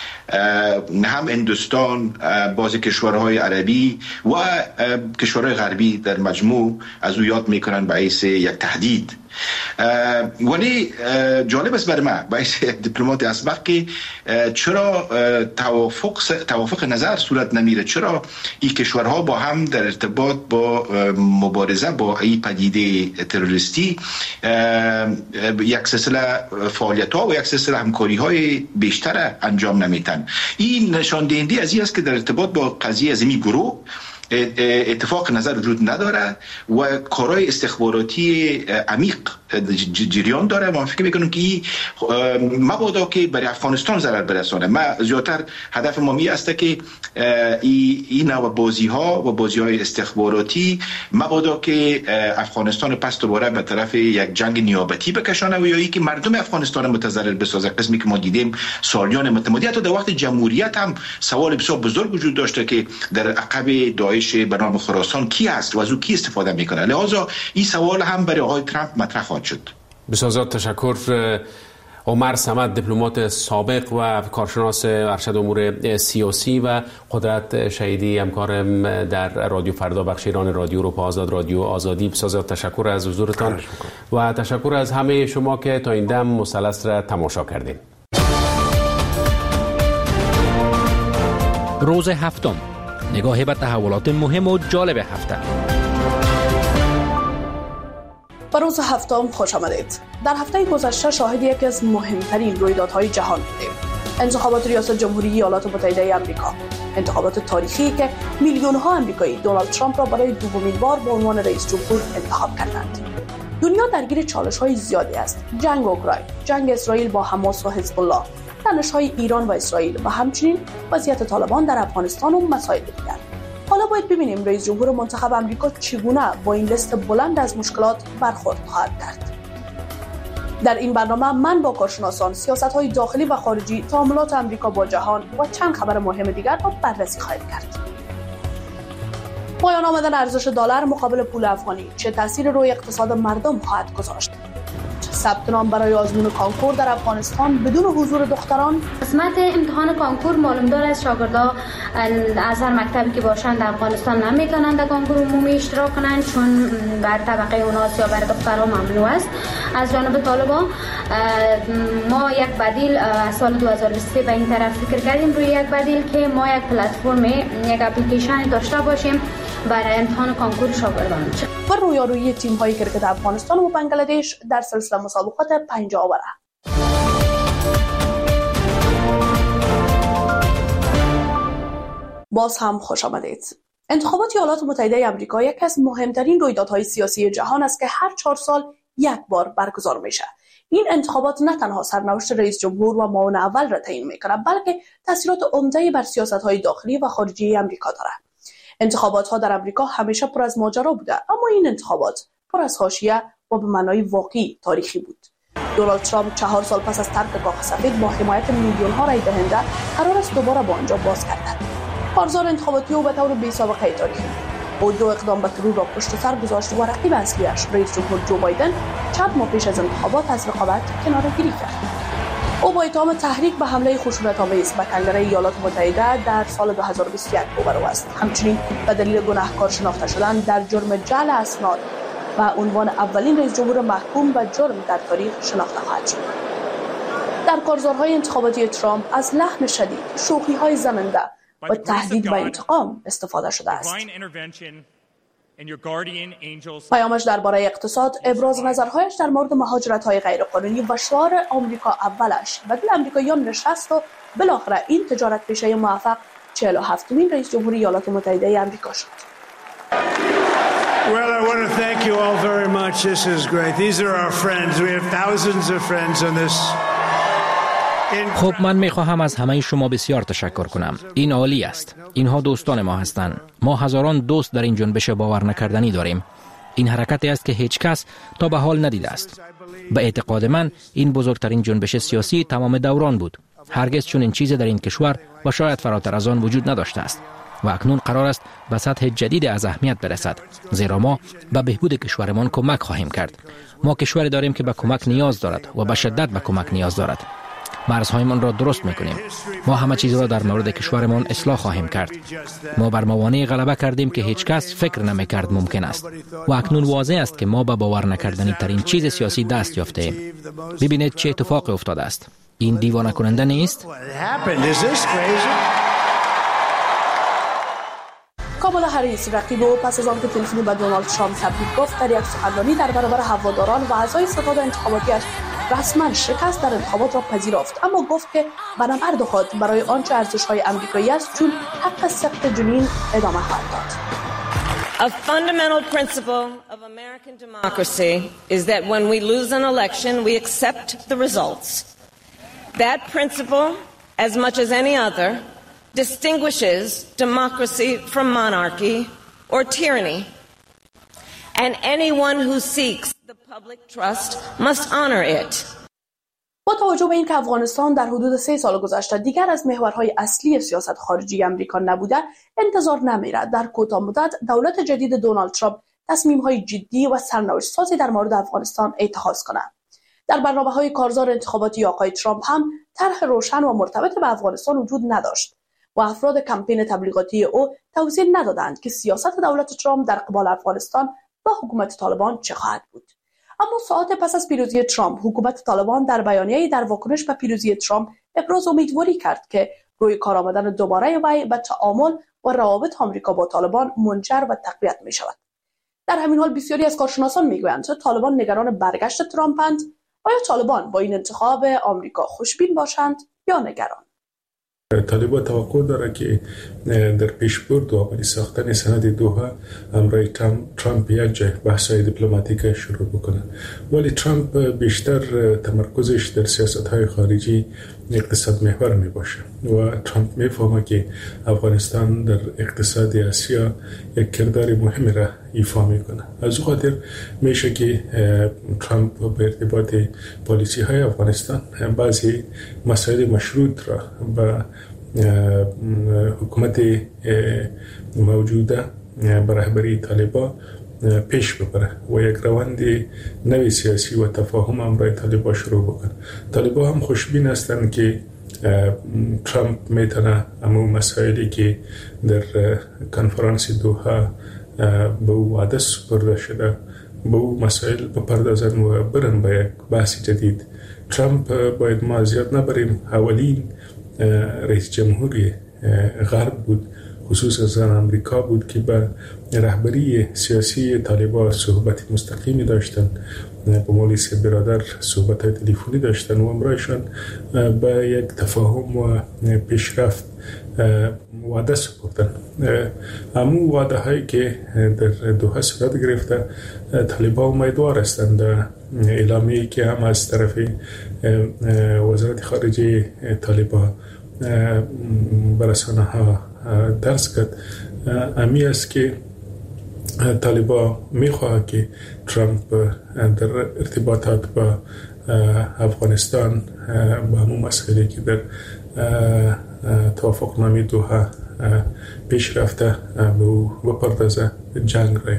هم هندوستان، بعضی کشورهای عربی و کشورهای غربی در مجموع از او یاد میکنن به حیث یک تهدید. ولی جالب است برای من به حیث یک دیپلمات اسبق که چرا توافق توافق نظر صورت نمیره، چرا این کشورها با هم در ارتباط با مبارزه با این پدیده تروریستی یک سلسله فعالیت ها و یک سلسله همکاری های بیشتر انجام نمیتن. این نشان دهنده از این است که در ارتباط با قضیه از این گروه اتفاق نظر وجود نداره و کارهای استخباراتی عمیق جریان داره. ما فکر میکنم که مبادا که برای افغانستان ضرر برسانه. ما زیادتر هدف ما می است که این نوع بازی ها و بازی های استخباراتی مبادا که افغانستان پس دوباره به طرف یک جنگ نیابتی بکشانه و یا ای که مردم افغانستان متضرر بسازه. قسمی که ما دیدیم سالیان متمادی، حتی در وقت جمهوریت هم سوال بسیار بزرگ وجود داشته که در عقب داعش به نام خراسان کی است و از او کی استفاده میکنه. لذا این سوال هم برای آقای ترامپ مطرح خواهد شد. بسیار زیاد تشکر. عمر صمد، دیپلمات سابق و کارشناس ارشد امور سیاسی و قدرت شهیدی، همکارم در رادیو فردا، بخش ایران رادیو اروپا آزاد، رادیو آزادی. بسیار زیاد تشکر از حضورتان و تشکر از همه شما که تا این دم مثلث را تماشا کردین. روز هفتم، نگاه به تحولات مهم و جالب هفته. به روز هفتم خوش آمدید. در هفته گذشته شاهد یکی از مهمترین رویدادهای جهان بودیم. انتخابات ریاست جمهوری ایالات متحده آمریکا. انتخابات تاریخی که میلیون ها آمریکایی دونالد ترامپ را برای دومین بار به عنوان رئیس جمهور انتخاب کردند. دنیا درگیر چالش های زیادی است. جنگ اوکراین، جنگ اسرائیل با حماس و حزب الله، تنش های ایران و اسرائیل و همچنین وضعیت طالبان در افغانستان و مسائل دیگر. حالا باید ببینیم رئیس جمهور منتخب آمریکا چگونه با این لیست بلند از مشکلات برخورد خواهد کرد. در این برنامه من با کارشناسان سیاست‌های داخلی و خارجی، تعاملات آمریکا با جهان و چند خبر مهم دیگر را بررسی خواهیم کرد. پایان آمدن ارزش دلار مقابل پول افغانی چه تأثیر روی اقتصاد مردم خواهد گذاشت؟ ثبت نام برای آزمون کانکور در افغانستان بدون حضور دختران. قسمت امتحان کانکور معلوم داره از شاگردا از هر مکتبی که باشند در افغانستان نمیتونن در کانکور عمومی اشتراک کنند، چون بر طبقه اوناس یا برای دختران ممنوع است. از جانب طالبان ما یک بدیل از سال دو هزار و بیست و سه به این طرف فکر کردیم روی یک بدیل که ما یک پلتفرم، یک اپلیکیشن داشته باشیم برای امتحان کانکور شاگردان. و رویارویی تیم‌های کرکت افغانستان و بنگلادش در سلسله مسابقات پنجاه اوره. باز هم خوش آمدید. انتخابات ایالات متحده آمریکا یکی از مهمترین رویدادهای سیاسی جهان است که هر چهار سال یک بار برگزار میشه. این انتخابات نه تنها سرنوشت رئیس جمهور و معاون اول را تعیین میکنه، بلکه تاثیرات عمده‌ای بر سیاست‌های داخلی و خارجی آمریکا داره. انتخابات ها در آمریکا همیشه پر از ماجرا بوده، اما این انتخابات پر از حاشیه و به معنای واقعی تاریخی بود. دونالد ترامپ چهار سال پس از ترک کاخ سفید با حمایت میلیون ها رای دهنده قرار است دوباره با آنجا باز گردد. کارزار انتخاباتی او به طور بی‌سابقه تاریخی او دو اقدام به ترور را پشت سر گذاشت و رقیب اصلیش رئیس جمهور جو بایدن چند ماه پیش از انتخابات از رقابت کناره‌گیری کرد. او با اتهام تحریک به حمله خشونت‌آمیز به کنگره ایالات متحده در سال دو هزار و بیست و یک روبرو است. همچنین به دلیل گناهکار شناخته شدن در جرم جعل اسناد و عنوان اولین رئیس جمهور محکوم به جرم در تاریخ شناخته خواهد شد. در کارزارهای انتخاباتی ترامپ از لحن شدید، شوخی‌های زننده و تهدید به انتقام استفاده شده است. پیامش درباره اقتصاد، ابراز نظرهایش در مورد مهاجرت‌های غیرقانونی و شعار آمریکا اولش و دل آمریکاییان نشست و بالاخره این تجارت پیشه موفق چهل و هفتمین رئیس جمهور ایالات متحده آمریکا شد. Well, I want to thank you all very much. This is great. These are our friends. We have thousands of friends on this. خب من میخواهم از همه شما بسیار تشکر کنم. این عالی است. اینها دوستان ما هستند. ما هزاران دوست در این جنبش باور نکردنی داریم. این حرکتی است که هیچ کس تا به حال ندیده است. به اعتقاد من این بزرگترین جنبش سیاسی تمام دوران بود. هرگز چنین چیزی در این کشور و شاید فراتر از آن وجود نداشته است. و اکنون قرار است به سطح جدید از اهمیت برسد، زیرا ما به بهبود کشورمان کمک خواهیم کرد. ما کشوری داریم که به کمک نیاز دارد و به شدت به کمک نیاز دارد. مرزهایمان را درست میکنیم. ما همه چیز را در مورد کشورمان اصلاح خواهیم کرد. ما بر موانع غلبه کردیم که هیچ کس فکر نمیکرد ممکن است. و اکنون واضح است که ما به باور نکردنی ترین چیز سیاسی دست یافته ایم. ببینید چه اتفاقی افتاده است. این دیوانه کننده نیست؟ کامالا هریس رقیب او پس از آنکه تلفنی به دونالد ترامپ تبریک گفت در یک سخنرانی در برابر هواداران و اعضای ستاد انتخاباتیش رسما شکست در انتخابات را پذیرفت، اما گفت که به نبرد خود برای آنچه ارزش‌های آمریکایی است چون حق سقط جنین ادامه خواهد داد. A fundamental principle of American democracy is that when we lose an election, we accept the results. That principle, as much as any other, distinguishes democracy from monarchy or tyranny. And anyone who seeks the public trust must honor it. با توجه به اینکه افغانستان در حدود سه سال گذشته دیگر از محورهای اصلی سیاست خارجی آمریکا نبوده، انتظار نمیرد در کوتاه مدت دولت جدید دونالد ترامپ تصمیم‌های جدی و سرنوشت‌سازی در مورد افغانستان اتخاذ کند. در برنامه‌های کارزار انتخاباتی آقای ترامپ هم طرح روشن و مرتبط به افغانستان وجود نداشت و افراد کمپین تبلیغاتی او توضیح ندادند که سیاست دولت ترامپ در قبال افغانستان و حکومت طالبان چه خواهد بود. اما ساعات پس از پیروزی ترامپ، حکومت طالبان در بیانیه‌ای در واکنش به پیروزی ترامپ ابراز امیدواری کرد که روی کار آمدن دوباره وی به تعامل و روابط آمریکا با طالبان منجر و تقویت می شود. در همین حال بسیاری از کارشناسان میگویند طالبان نگران برگشت ترامپند. آیا طالبان با این انتخاب آمریکا خوشبین باشند یا نگران؟ طالبان توقع داره که در پیشبرد و عملی ساختن سند دوحه همراه ترامپ یک جای بحث‌های دیپلماتیک شروع بکنه، ولی ترامپ بیشتر تمرکزش در سیاست‌های خارجی اقتصاد محور می باشه و ترامپ میفهمه که افغانستان در اقتصاد آسیا یک کردار مهمی را ایفا میکنه. از او خاطر میشه که ترامپ به ارتباط پالیسی های افغانستان بعضی مسائل مشروط را به حکومت موجوده به رهبری طالبان پیش ببره و یک روند نوی سیاسی و تفاهم همراه طالبان شروع بکنه. طالبان هم خوشبین هستند که ترامپ میتونه همون مسائلی که در کنفرانس دوحه به او وعده سپرده شده به او مسائل بپردازن و برن به یک بحث جدید. ترامپ باید ما زیاد نبریم اولین رئیس جمهوری غرب بود، خصوصا از امریکا بود که به رهبری سیاسی طالبان صحبت مستقیمی داشتن، با مولیس برادر صحبت تلفنی داشتن و امرایشان به یک تفاهم و پیشرفت وعده سپردن. همون وعده هایی که در دوحه صورت گرفته، طالبان امیدوار هستند اعلامیه‌ای که هم از طرف وزارت خارجه طالبان به رسانه ها درس کرد امی است که طالبان میخواه که ترامپ در ارتباطات با افغانستان با همون مسئله که در توافقنامه دوحه پیش رفته به او بپردازه، جنگ را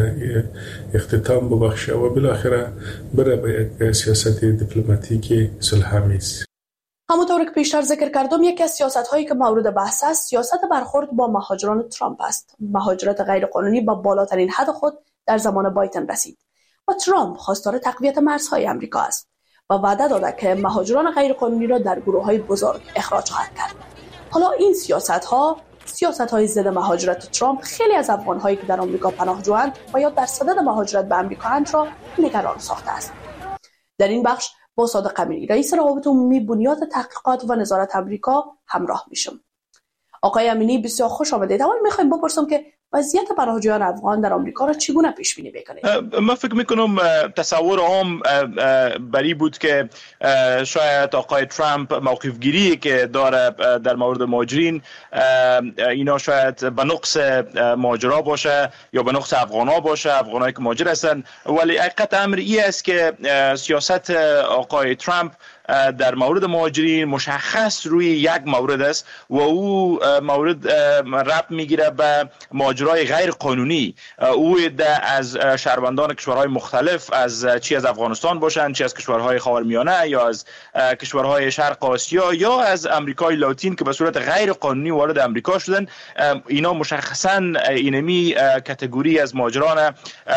اختتام ببخشه و بالاخره بره به یک سیاست دیپلماتیک صلح‌آمیز. همونطور که پیشتر ذکر کردم، یکی از سیاست‌هایی که مورد بحث است سیاست برخورد با مهاجران ترامپ است. مهاجرت غیرقانونی با بالاترین حد خود در زمان بایدن رسید و ترامپ خواستار تقویت مرزهای آمریکا است و وعده داده که مهاجران غیرقانونی را در گروه‌های بزرگ اخراج خواهد کرد. حالا این سیاست‌ها سیاست‌های ضد مهاجرت ترامپ خیلی از افغان‌هایی که در آمریکا پناهجویند و یا در صدد مهاجرت به آمریکا اند را نگران ساخته است. در این بخش با صادق امیری، رئیس روابط عمومی بنیاد تحقیقات و نظارت آمریکا همراه میشم. آقای امینی، بسیار خوش آمدید. اول میخوایم بپرسم که وضعیت پناهجویان افغان در آمریکا را چگونه پیش بینی میکنید؟ من فکر میکنم تصور عام بری بود که شاید آقای ترامپ موقف گیری که داره در مورد مهاجرین اینا شاید به نقص مهاجرا باشه یا به نقص افغانا باشه، افغانایی که مهاجر هستن، ولی حقیقت امر این است که سیاست آقای ترامپ در مورد مهاجرین مشخص روی یک مورد است و او مورد ربط میگیره به مهاجرای غیر قانونی. او از شهروندان کشورهای مختلف، از چی از افغانستان باشند، چی از کشورهای خاورمیانه یا از کشورهای شرق آسیا یا از امریکای لاتین که به صورت غیر قانونی وارد امریکا شدن، اینا مشخصا اینمی کاتگوری از مهاجران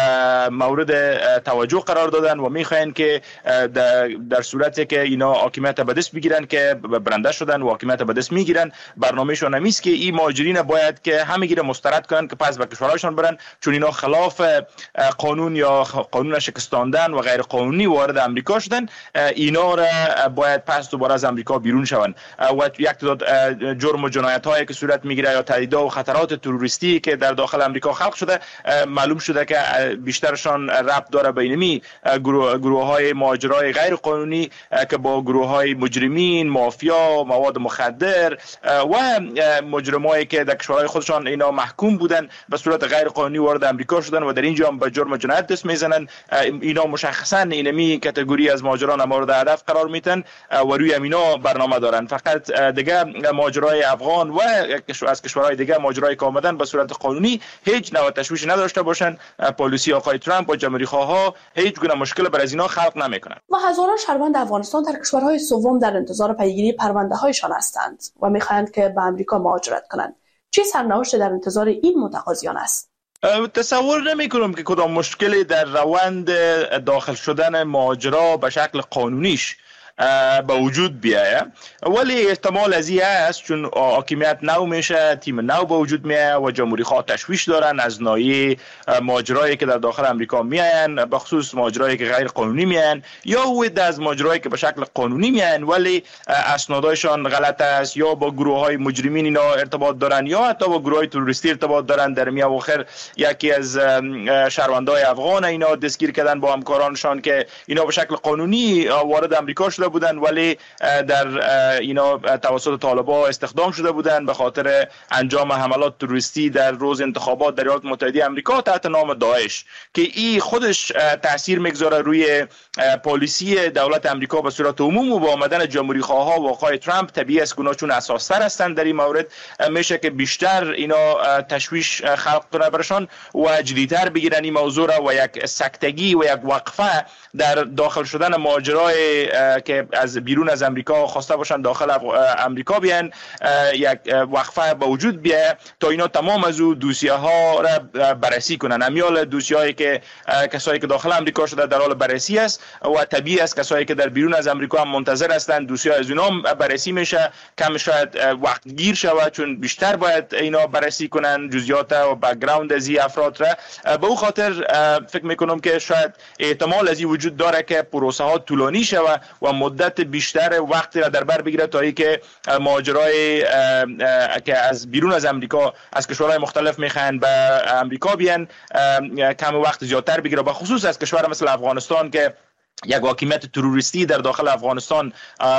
مورد توجه قرار دادن و میخواین که در صورتی که اینا حاکمیت به دست بگیرن که برنده شدن و حاکمیت به دست میگیرن، برنامه‌شون هم است که این مهاجرین باید که همگی را مسترد کنن که پس به کشورهاشون برن، چون اینا خلاف قانون یا قانون شکستاندن و غیر قانونی وارد امریکا شدن، اینا را باید پس دوباره از امریکا بیرون شون و یک تعداد جرم و جنایت هایی که صورت میگیره یا تهدیدها و خطرات تروریستی که در داخل امریکا خلق شده، معلوم شده که بیشترشان ربط داره به اینمی گروه گروه های مهاجرای غیر قانونی که با گروه های مجرمین، مافیا، مواد مخدر و مجرمایی که در کشورهای خودشان اینا محکوم بودن به صورت غیر قانونی وارد امریکا شدن و در اینجا هم به جرم جنایت دست میزنن. اینا مشخصا اینمی کاتگوری از مهاجران مورد هدف قرار میتن و روی اینا برنامه دارن. فقط دیگه مهاجرای افغان و از کشورهای دیگه مهاجرای که آمدن به صورت قانونی هیچ نوع تشویش نداشته باشن. پالیسی آقای ترامپ و جمهوری خواها هیچ گونه مشکل بر از اینا خلق نمیکنن. و هزاران شهروند افغانستان در کشورهای سوم در انتظار پیگیری پرونده هایشان هستند و میخواهند که به امریکا مهاجرت کنند. چه سرنوشت در انتظار این متقاضیان است؟ تصور نمی کنم که کدام مشکلی در روند داخل شدن مهاجرا به شکل قانونیش به وجود بیایه، ولی احتمال از این است چون حاکمیت نو میشه، تیم نو به وجود میایه و جمهوری خواه تشویش دارن از ناحیه مهاجرایی که در داخل امریکا میاین، به خصوص مهاجرایی که غیر قانونی میاین یا ود از مهاجرایی که به شکل قانونی میاین ولی اسنادشان غلط است یا با گروه های مجرمین اینا ارتباط دارن یا حتی با گروه های تروریستی ارتباط دارن. در می اواخر یکی از شهروندای افغان اینا دستگیر کردن با همکارانشان که اینا به شکل قانونی وارد امریکا شده بودن ولی در اینا توسط طالبان استخدام شده بودن به خاطر انجام حملات تروریستی در روز انتخابات در ایالات متحده آمریکا تحت نام داعش، که این خودش تاثیر میگذاره روی پالیسی دولت آمریکا به صورت عموم و با آمدن جمهوری خواها و آقای ترامپ طبیعی است که اونا چون اساس‌تر هستند در این مورد میشه که بیشتر اینا تشویش خلق کنه برشان و جدی‌تر بگیرن این موضوع را و یک سکتگی و یک وقفه در داخل شدن مهاجرای که از بیرون از امریکا خواسته باشن داخل امریکا بیان یک وقفه به وجود بیاید تا اینا تمام از او دوسیه ها را بررسی کنن. امیال دوسیه هایی که کسایی که داخل امریکا شده در حال بررسی است و طبیعی است کسایی که در بیرون از امریکا هم منتظر هستند دوسیه از اینا بررسی میشه. کم شاید وقت گیر شود چون بیشتر باید اینا بررسی کنن جزئیات و بک‌گراند از این افراد را. به او خاطر فکر میکنم که شاید احتمال از این وجود داره که پروسه ها طولانی شود و مدت بیشتر وقتی را در بر بگیره تا اینکه مهاجرای که از بیرون از امریکا از کشورهای مختلف میخوان به امریکا بیان کم وقت زیادتر بگیره، به خصوص از کشور مثل افغانستان که یک حاکمیت تروریستی در داخل افغانستان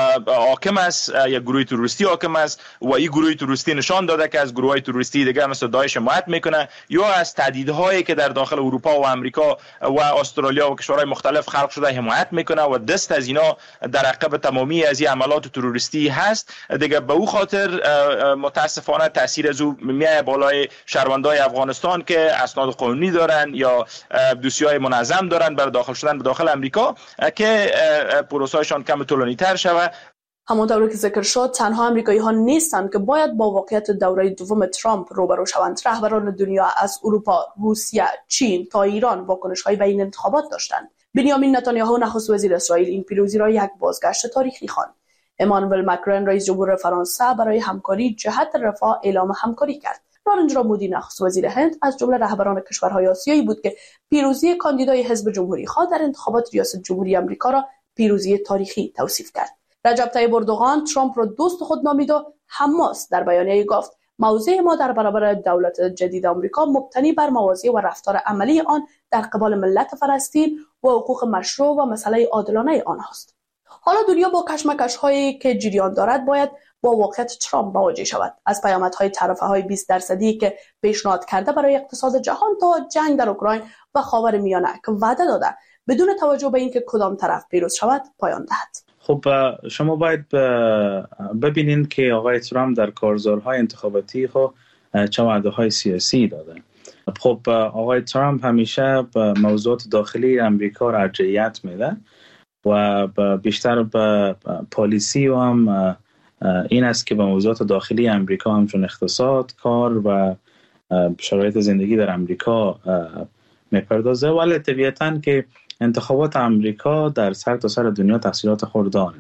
حاکم است، یک گروه تروریستی حاکم است و این گروه تروریستی نشان داده که از گروهای تروریستی دیگه مثل داعش حمایت میکنه یا از تهدیدهایی که در داخل اروپا و امریکا و استرالیا و کشورهای مختلف خلق شده حمایت میکنه و دست از اینا در عقب تمامی از این عملات تروریستی هست. دیگه به او خاطر متاسفانه تاثیر از او میاد بالای شهروندای افغانستان که اسناد قانونی دارن یا دوسیه‌های منظم دارن برای داخل شدن به داخل امریکا که پروسه‌شان کم طولانی تر شود همانطور که ذکر شد تنها آمریکایی ها نیستند که باید با واقعیت دوره دوم ترامپ روبرو شوند. رهبران دنیا از اروپا، روسیه، چین تا ایران واکنش‌هایی به این انتخابات داشتند. بنیامین نتانیاهو نخست وزیر اسرائیل این پیروزی را یک بازگشت تاریخی خواند. امانوئل مکرون رئیس جمهور فرانسه برای همکاری جهت رفاه اعلام همکاری کرد. نارنجرا مودی نخست وزیر هند از جمله رهبران کشورهای آسیایی بود که پیروزی کاندیدای حزب جمهوری خواه در انتخابات ریاست جمهوری آمریکا را پیروزی تاریخی توصیف کرد. رجب طیب اردوغان ترامپ را دوست خود نامید و حماس در بیانیه گفت موضع ما در برابر دولت جدید آمریکا مبتنی بر مواضع و رفتار عملی آن در قبال ملت فلسطین و حقوق مشروع و مسئله عادلانه آنهاست. حالا دنیا با کشمکش‌هایی که جریان دارد باید با واقعیت ترامپ مواجه شود. از پیامدهای تعرفه‌های بیست درصدی که پیشنهاد کرده برای اقتصاد جهان تا جنگ در اوکراین و خاورمیانه که وعده داده بدون توجه به اینکه کدام طرف پیروز شود پایان دهد. خب شما باید ببینید که آقای ترامپ در کارزارهای انتخاباتی خود چه وعده‌های سیاسی داده. خب آقای ترامپ همیشه به موضوعات داخلی امریکا را ارجحیت میده و بیشتر به پالیسی و هم این است که به موضوعات داخلی امریکا همچون اقتصاد، کار و شرایط زندگی در امریکا میپردازه. ولی طبیعتاً که انتخابات امریکا در سر تا سر دنیا تاثیرات خود داره.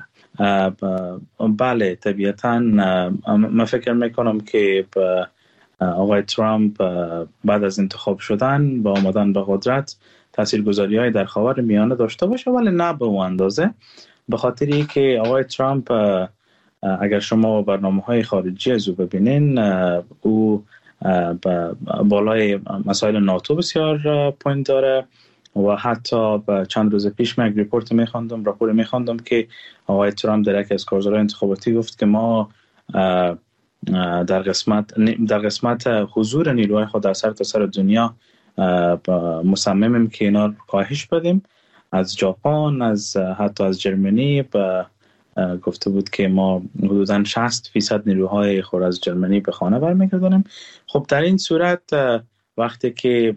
بله طبیعتاً من فکر میکنم که آقای ترامپ بعد از انتخاب شدن با آمدن به قدرت تاثیرگذاری‌های در خاورمیانه داشته باشه، ولی نه به اون اندازه، به خاطری که آقای ترامپ اگر شما برنامه‌های خارجی از او ببینین او بالای مسائل ناتو بسیار پوینت داره و حتی چند روز پیش من یک ریپورت می‌خواندم راپور می‌خواندم که آقای ترامپ در یک از کارزارهای انتخاباتی گفت که ما در قسمت در قسمت حضور نیروهای خود در سر تا سر دنیا مصممیم که اینا کاهش بدیم. از ژاپن، از حتی از جرمنی به گفته بود که ما حدوداً شصت فیصد نیروهای خود از جرمنی به خانه برمیگردونیم. خب در این صورت وقتی که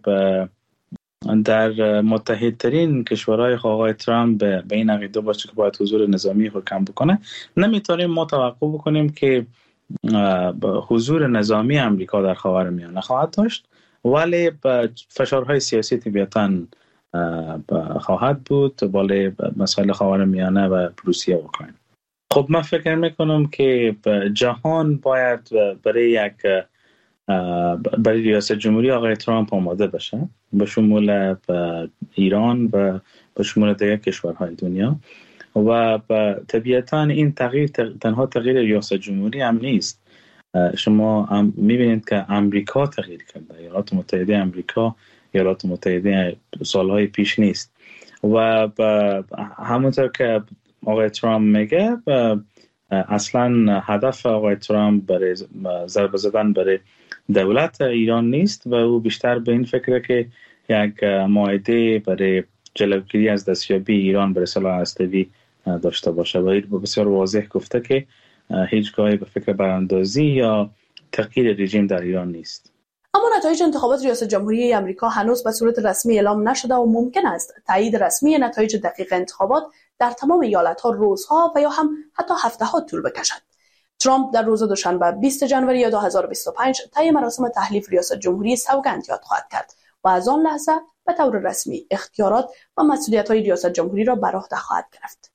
در متحدترین کشورهای آقای ترامپ به این عقیده باشه که باید حضور نظامی خود کم بکنه، نمیتونیم ما توقع بکنیم که حضور نظامی امریکا در خاورمیانه خواهد داشت، ولی فشارهای سیاسی طبیعتاً خواهد بود بالای مسائل خاورمیانه و روسیه و اوکراین. خب من فکر میکنم که جهان باید برای یک برای ریاست جمهوری آقای ترامپ آماده بشه، به شمول ایران و به شمول دیگر کشورهای دنیا. و طبیعتاً این تغییر تنها تغییر ریاست جمهوری هم نیست. شما میبینید که امریکا تغییر کرده. ایالات متحده امریکا ایالات متحده سالهای پیش نیست و همونطور که آقای ترامپ میگه اصلا هدف آقای ترامپ برای ضربه زدن برای دولت ایران نیست و او بیشتر به این فکره که یک معاهده برای جلوگیری از دستیابی ایران به سلاح هسته‌ای داشته باشه و بسیار واضح گفته که هیچگاهی به فکر براندازی یا تغییر رژیم در ایران نیست. اما نتایج انتخابات ریاست جمهوری آمریکا هنوز به صورت رسمی اعلام نشده و ممکن است تایید رسمی نتایج دقیق انتخابات در تمام ایالت‌ها روزها و یا هم حتی هفته‌ها طول بکشد. ترامپ در روز دوشنبه بیست ژانویه دو هزار و بیست و پنج طی مراسم تحلیف ریاست جمهوری سوگند یاد خواهد کرد و از آن لحظه به طور رسمی اختیارات و مسئولیت‌های ریاست جمهوری را بر عهده خواهد گرفت.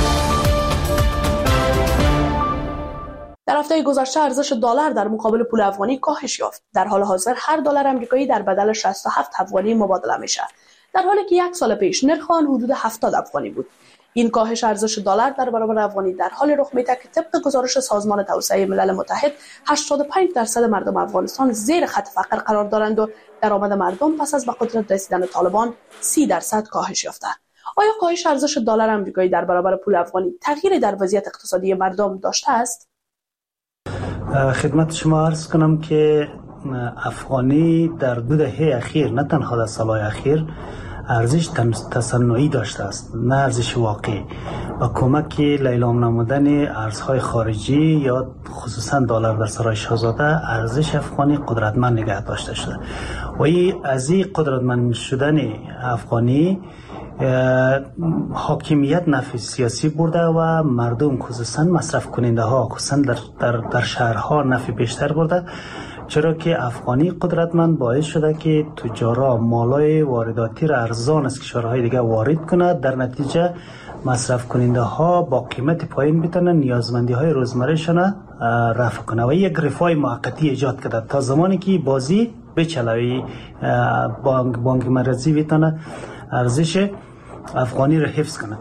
در هفته گذشته ارزش دلار در مقابل پول افغانی کاهش یافت. در حال حاضر هر دلار آمریکایی در بدل شصت و هفت افغانی مبادله میشه، در حالی که یک سال پیش نرخ آن حدود هفتاد افغانی بود. این کاهش ارزش دلار در برابر افغانی در حال رخ میده که طبق گزارش سازمان توسعه ملل متحد هشتاد و پنج درصد مردم افغانستان زیر خط فقر قرار دارند و درآمد مردم پس از به قدرت رسیدن طالبان سی درصد کاهش یافته. آیا کاهش ارزش دلار آمریکایی در برابر پول افغانی تغییری در وضعیت اقتصادی مردم داشته است؟ خدمت شما عرض کنم که افغانی در دو دهه اخیر، نه تنها در سالهای اخیر، ارزش تصنعی داشته است، نه ارزش واقعی، و کمک لیلام نمودن ارزهای خارجی یا خصوصا دلار در سرای شاهزاده ارزش افغانی قدرتمند نگه داشته شده و این از این قدرتمند شدن افغانی حاکمیت نفع سیاسی برده و مردم خصوصا مصرف کننده ها خصوصا در, در, در شهرها نفع بیشتر برده، چرا که افغانی قدرتمند باعث شده که تجارا مالای وارداتی را ارزان از کشورهای دیگه وارد کنه، در نتیجه مصرف کننده ها با قیمت پایین بتونن نیازمندی های روزمرهشان رفع کنه و یک رفاه موقتی ایجاد کرده تا زمانی که بازی بچلوی بانک بانک مرکزی بتونه ارزش افغانی را حفظ کنه.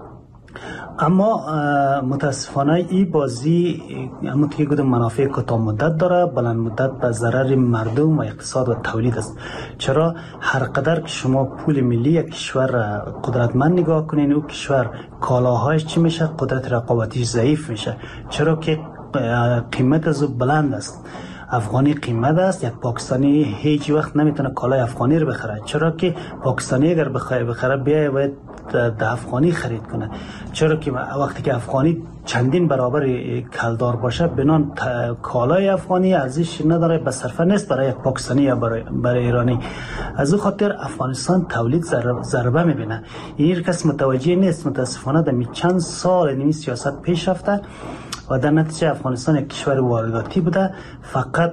اما متاسفانه این بازی همون که گفتم منافع کوتاه مدت داره، بلند مدت به ضرر مردم و اقتصاد و تولید است. چرا هر قدر که شما پول ملی یک کشور قدرتمند نگاه کنین، او کشور کالاهایش چی میشه؟ قدرت رقابتیش ضعیف میشه، چرا که قیمت از بلند است. افغانی قیمت است، یک پاکستانی هیچ وقت نمیتونه کالای افغانی رو بخره، چرا که پاکستانی اگر بخواد بخره بیای باید د افغانی خرید کنه، چرا که وقتی که افغانی چندین برابر کلدار باشه بنان کالای افغانی ارزش نداره، به صرفه نیست برای یک پاکستانی یا برای, برای ایرانی. از او خاطر افغانستان تولید ضربه میبینه. این کس متوجه نیست. متاسفانه در چند سال این سیاست پیش رفته و در نتیجه افغانستان یک کشور وارداتی بوده. فقط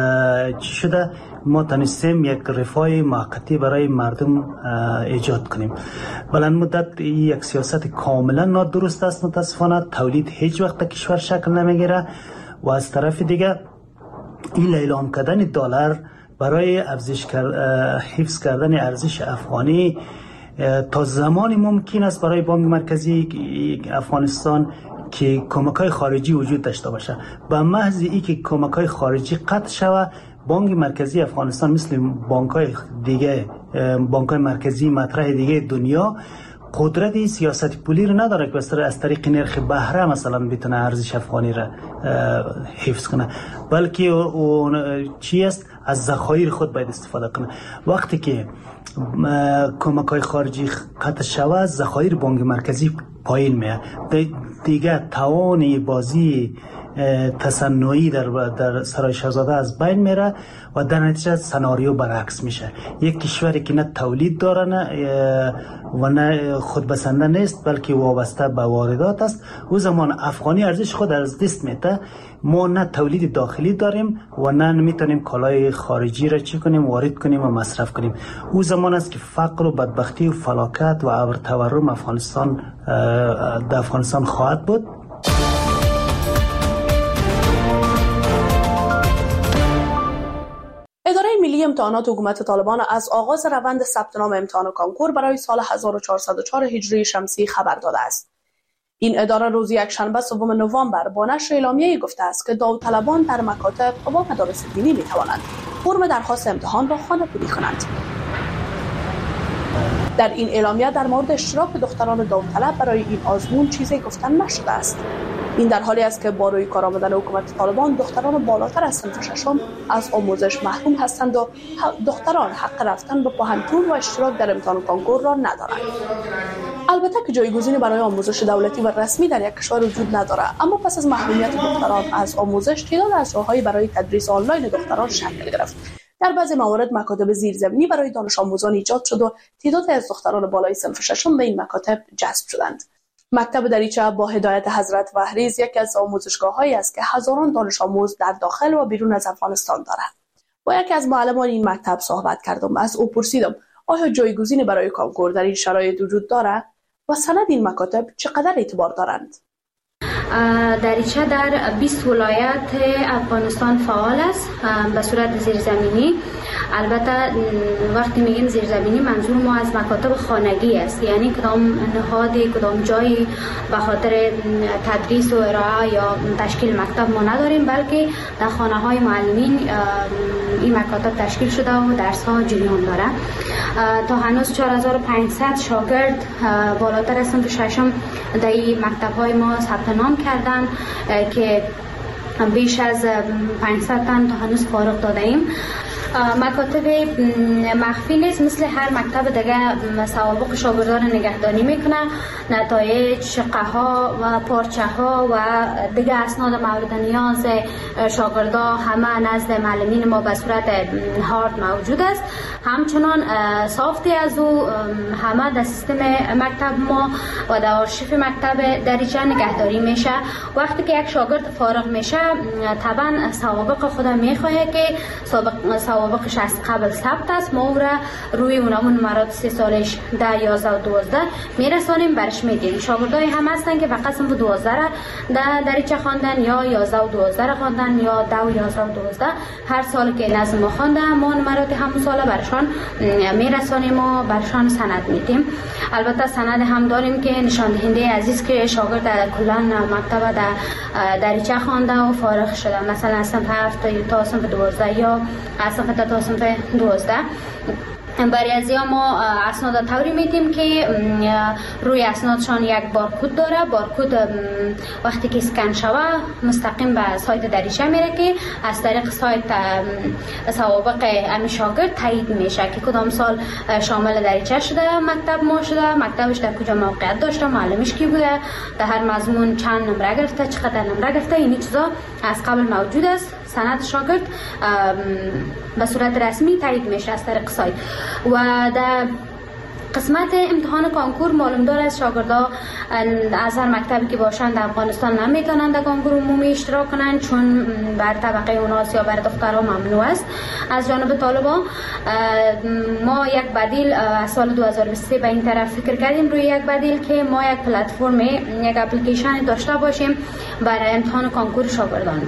چی شده؟ ما تونستیم یک رفاه موقتی برای مردم ایجاد کنیم. بلند مدت یک سیاست کاملا نادرست است. متاسفانه تولید هیچ وقت کشور شکل نمیگیره و از طرف دیگه این اعلام کردن دلار برای افزایش حفظ کردن ارزش افغانی تا زمانی ممکن است برای بانک مرکزی افغانستان که کمک‌های خارجی وجود داشته باشه. به محض ای که کمک‌های خارجی قطع شود، بانک مرکزی افغانستان مثل بانک‌های دیگه، بانک‌های مرکزی مطرح دیگه دنیا قدرت سیاست پولی رو نداره که از طریق نرخ بهره مثلا بتونه ارزش افغانی را حفظ کنه، بلکه اون چی است؟ از ذخایر خود باید استفاده کنه. وقتی که کمک‌های خارجی قطع شود، ذخایر بانک مرکزی پایین میاد، دیگه توان بازی تصنعی در در سرای شاهزاده از بین میره و در نتیجه سناریو برعکس میشه. یک کشوری که نه تولید داره نه و نه خودبسنده نیست بلکه وابسته به واردات است، او زمان افغانی ارزش خود از دست میده. ما نه تولید داخلی داریم و نه میتونیم کالای خارجی را چی کنیم؟ وارد کنیم و مصرف کنیم. او زمان است که فقر و بدبختی و فلاکت و ابر تورم افغانستان در افغانستان خواهد بود. اداره ملی امتحانات حکومت طالبان از آغاز روند ثبت نام امتحان کانکور برای سال هزار و چهارصد و چهار هجری شمسی خبر داده است. این اداره روز یکشنبه سوم نوامبر با نشر اعلامیه‌ای گفته است که داوطلبان در مکاتب و مدارس دینی می‌توانند فرم درخواست امتحان را خانه‌پوری کنند. در این اعلامیه در مورد اشتراک دختران داوطلب برای این آزمون چیزی گفتن نشده است. این در حالی است که با روی کار آمدن حکومت طالبان دختران بالاتر از صنف ششم از آموزش محروم هستند و دختران حق رفتن به پانتون و اشتراک در امتحان کانکور را ندارند. البته که جایگزینی برای آموزش دولتی و رسمی در یک کشور وجود نداره، اما پس از محرومیت دختران از آموزش تعداد از راه‌های برای تدریس آنلاین دختران شکل گرفت. در بعضی موارد مکاتب زیرزمینی برای دانش آموزان ایجاد شد و تعداد از دختران بالای صنف ششم به این مکاتب جذب شدند. مکتب دریچه با هدایت حضرت وحریز یکی از آموزشگاه‌هایی است که هزاران دانش آموز در داخل و بیرون از افغانستان دارد. با یکی از معلمان این مکتب صحبت کردم. از او پرسیدم آیا جایگزینی برای کانکور در این شرایط وجود دارد و سند این مکاتب چقدر اعتبار دارند؟ دریچه در بیست ولایت افغانستان فعال است به صورت زیرزمینی. البته وقتی میگیم زیرزمینی منظور ما از مکاتب خانگی است، یعنی کدام نهادی کدام جایی به خاطر تدریس و ارائه یا تشکیل مکتب ما نداریم، بلکه در خانه های معلمین این مکاتب تشکیل شده و درس ها جریان داره. تا هنوز چهار هزار و پانصد شاگرد بالاتر از صنف ششم در این مکتب های ما ثبت نام کردن که بیش از پانصد تن تا هنوز فارغ داده ایم. مکاتب مخفی نیست، مثل هر مکتب دیگه سوابق شاگردان نگهداری میکنه، نتایج، شقه ها و پارچه ها و دیگه اسناد مورد نیاز شاگردان همه نزد معلمین ما به صورت هارد موجود است. همچنان سافتی از او همه در سیستم مکتب ما و در آرشیف مکتب دریچه نگهداری میشه. وقتی که یک شاگرد فارغ میشه طبعا سوابق خود میخواه که سوابقش از قبل ثبت است، ما او را روی اونمون نمرات سه سالش ده، یازده و دوازده میرسانیم برش میدیم. شاگردای هم هستن که فقط صنف دوازده را در دریچه خواندن یا یازده و دوازده را خواندن یا ده و یازده و دوازده، هر سال که نظم ما خوانده ما نمرات همون سال برشان میرسانیم و برشان سند میدیم. البته سند هم داریم که نشان دهنده عزیز که شاگرد در کلان مکتب در دریچه خوانده و فارغ شده، مثلا از صنف هفت تا صنف دوازده یا از صنف ده تا صنف دوازده. برای از ما اسناد طوری میدیم که روی اسنادشان یک بارکد داره. بارکد وقتی که اسکن شوه مستقیم به سایت دریچه میره که از طریق سایت سوابق امی شاگرد تایید میشه که کدام سال شامل دریچه شده، مکتب ما شده، مکتبش در کجا موقعیت داشته، معلمش کی بوده، در هر مضمون چند نمره گرفته، چقدر نمره گرفته. این چیزا از قبل موجود است. سند شاگرد به صورت رسمی تایید میشه از طریق سایت. و در قسمت امتحان کانکور معلوم دار از شاگردان از هر مکتبی که باشند در افغانستان نمیتونند در کانکور عمومی اشتراک کنند، چون بر طبقه اوناس یا بر دخترها ممنوع است از جانب طالبان. ما یک بدیل از سال دو هزار و بیست و سه به این طرف فکر کردیم، روی یک بدیل که ما یک پلتفرم، یک اپلیکیشن داشته باشیم برای امتحان کانکور شاگردان.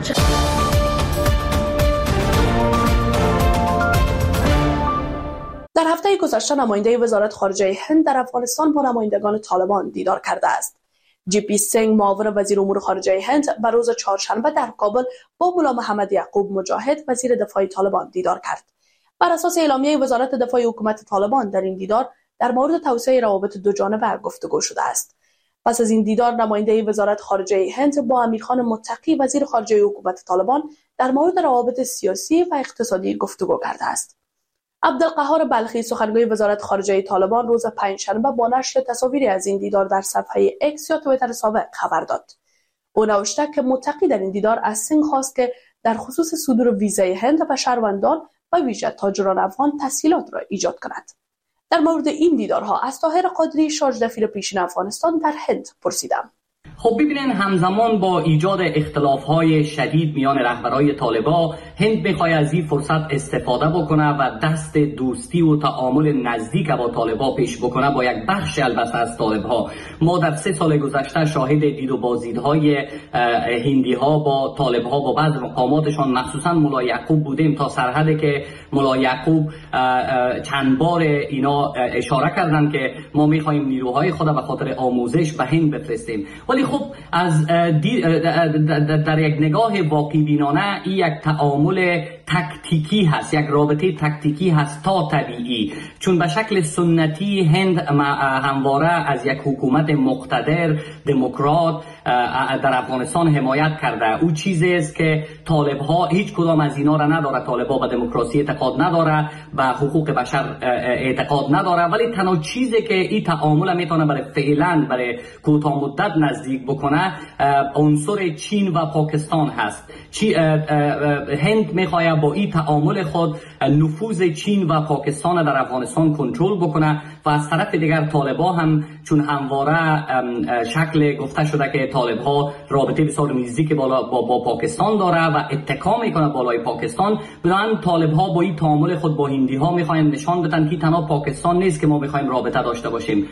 در هفته گذشته نماینده وزارت خارجه هند در افغانستان با نمایندگان طالبان دیدار کرده است. جی پی سینگ معاون وزیر امور خارجه هند به روز چهارشنبه در کابل با ملا محمد یعقوب مجاهد وزیر دفاع طالبان دیدار کرد. بر اساس اعلامیه وزارت دفاع حکومت طالبان در این دیدار در مورد توسعه روابط دو جانبه گفتگو شده است. پس از این دیدار نماینده وزارت خارجه هند با امیرخان متقی وزیر خارجه حکومت طالبان در مورد روابط سیاسی و اقتصادی گفتگو کرده است. عبدالقهار بلخی سخنگوی وزارت خارجه طالبان روز پنجشنبه با نشر تصاویری از این دیدار در صفحه اکس یا توییتر سابق خبر داد. او نوشته که متقی در این دیدار از سینگ خواست که در خصوص صدور ویزای هند و شهروندان و ویژه تاجران افغان تسهیلات را ایجاد کند. در مورد این دیدارها از طاهر قادری شاج دفیر پیشین افغانستان در هند پرسیدم. خب ببینین، همزمان با ایجاد اختلاف‌های شدید میان رهبرای طالبان، هند می‌خواهد از این فرصت استفاده بکنه و دست دوستی و تعامل نزدیک با طالبان پیش بکنه با یک بخش البته از طالب‌ها. ما در سه سال گذشته شاهد دید و بازدیدهای هندی‌ها با طالب‌ها با بعض مقاماتشان، مخصوصا ملا یعقوب بودیم، تا سرحدی که ملا یعقوب چند بار اینا اشاره کردن که ما می‌خوایم نیروهای خود به خاطر آموزش به هند بفرستیم. ولی خب از در یک نگاه واقعی بینانه این یک تعامل تکتیکی هست، یک رابطه تکتیکی هست تا طبیعی، چون به شکل سنتی هند همواره از یک حکومت مقتدر دموکرات در افغانستان حمایت کرده. او چیزی است که طالب ها هیچ کدام از اینا را نداره. طالب ها به دموکراسی اعتقاد نداره، به حقوق بشر اعتقاد نداره، ولی تنها چیزی که این تعامل میتونه برای فعلا برای کوتاه مدت نزدیک بکنه عنصر چین و پاکستان هست. هند میخواد با این تعامل خود نفوذ چین و پاکستان در افغانستان کنترل بکنه و از طرف دیگر طالبان هم چون همواره شکل گفته شده که طالب‌ها رابطه بسیار نزدیک با, با, با پاکستان داره و اتکا میکنه بالای پاکستان، بنابراین طالب‌ها با این تعامل خود با هندی‌ها میخواین نشان بدن که تنها پاکستان نیست که ما میخوایم رابطه داشته باشیم.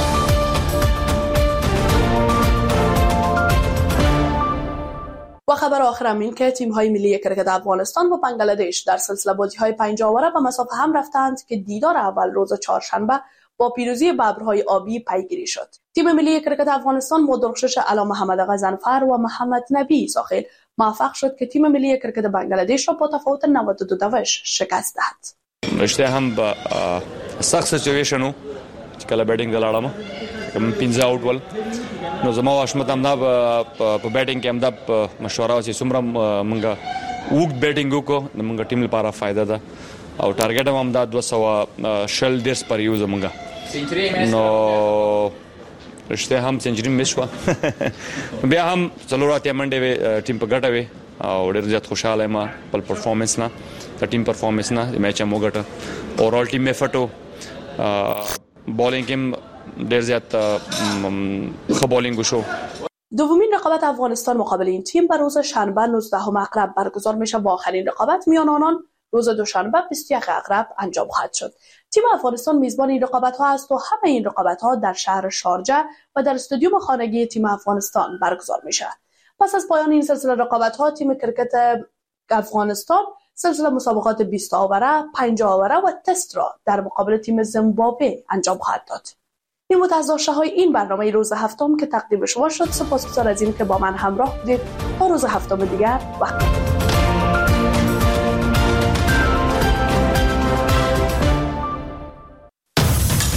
و خبر آخرم این که تیم‌های ملی کرکت افغانستان و بنگلادش در سلسله بازی‌های پنج آوره به مسافه هم رفتند که دیدار اول روز چهارشنبه با پیروزی ببرهای آبی پیگیری شد. تیم ملی کرکت افغانستان با درخشش علا محمد غضنفر و محمد نبی ساخل موفق شد که تیم ملی کرکت بنگلادش را با تفاوت نود و دو دوش شکست دهد. رشته هم با سخت سچویشن و چې کله بیټینګ دلاړم کوم پنځه آوټ ول نو زما واشمت هم دا په بیټینګ کې هم دا مشوره چې څومره مونږه وګ بیټینګ وکړو د مونږ ټیم لپاره فائدہ ده او ټارګټ هم دا دوه سوه شل دیرس پر یو زمونږه نو رشته هم سنچري مس شو بیا هم څلور اتیا منډه وي ټیم په ګټه وي او ډېر زیات خوشاله ما په پرفورمنس نه د ټیم پرفورمنس نه د میچ مو ګټه اورال ټیم میفټو بالینگ هم ډېر زیات ښه بالینگ وشو. دومین رقابت افغانستان مقابل این تیم بر روز شنبه نوزدهم اکرب برگزار میشه و آخرین رقابت میان آنان روز دوشنبه بیست و یک اکرب انجام خواهد شد. تیم افغانستان میزبان این رقابت ها است و همه این رقابت ها در شهر شارجه و در استادیوم خانگی تیم افغانستان برگزار میشه. پس از پایان این سلسله رقابت ها تیم کرکت افغانستان سلسله مسابقات بیست آوره، پنجاه آوره و تست را در مقابل تیم زیمبابوه انجام خواهد داد. این بود از داشته های این برنامه روز هفتم که تقدیم شما شد. سپاسگزار از این که با من همراه بودید. تا روز هفتم دیگر وقت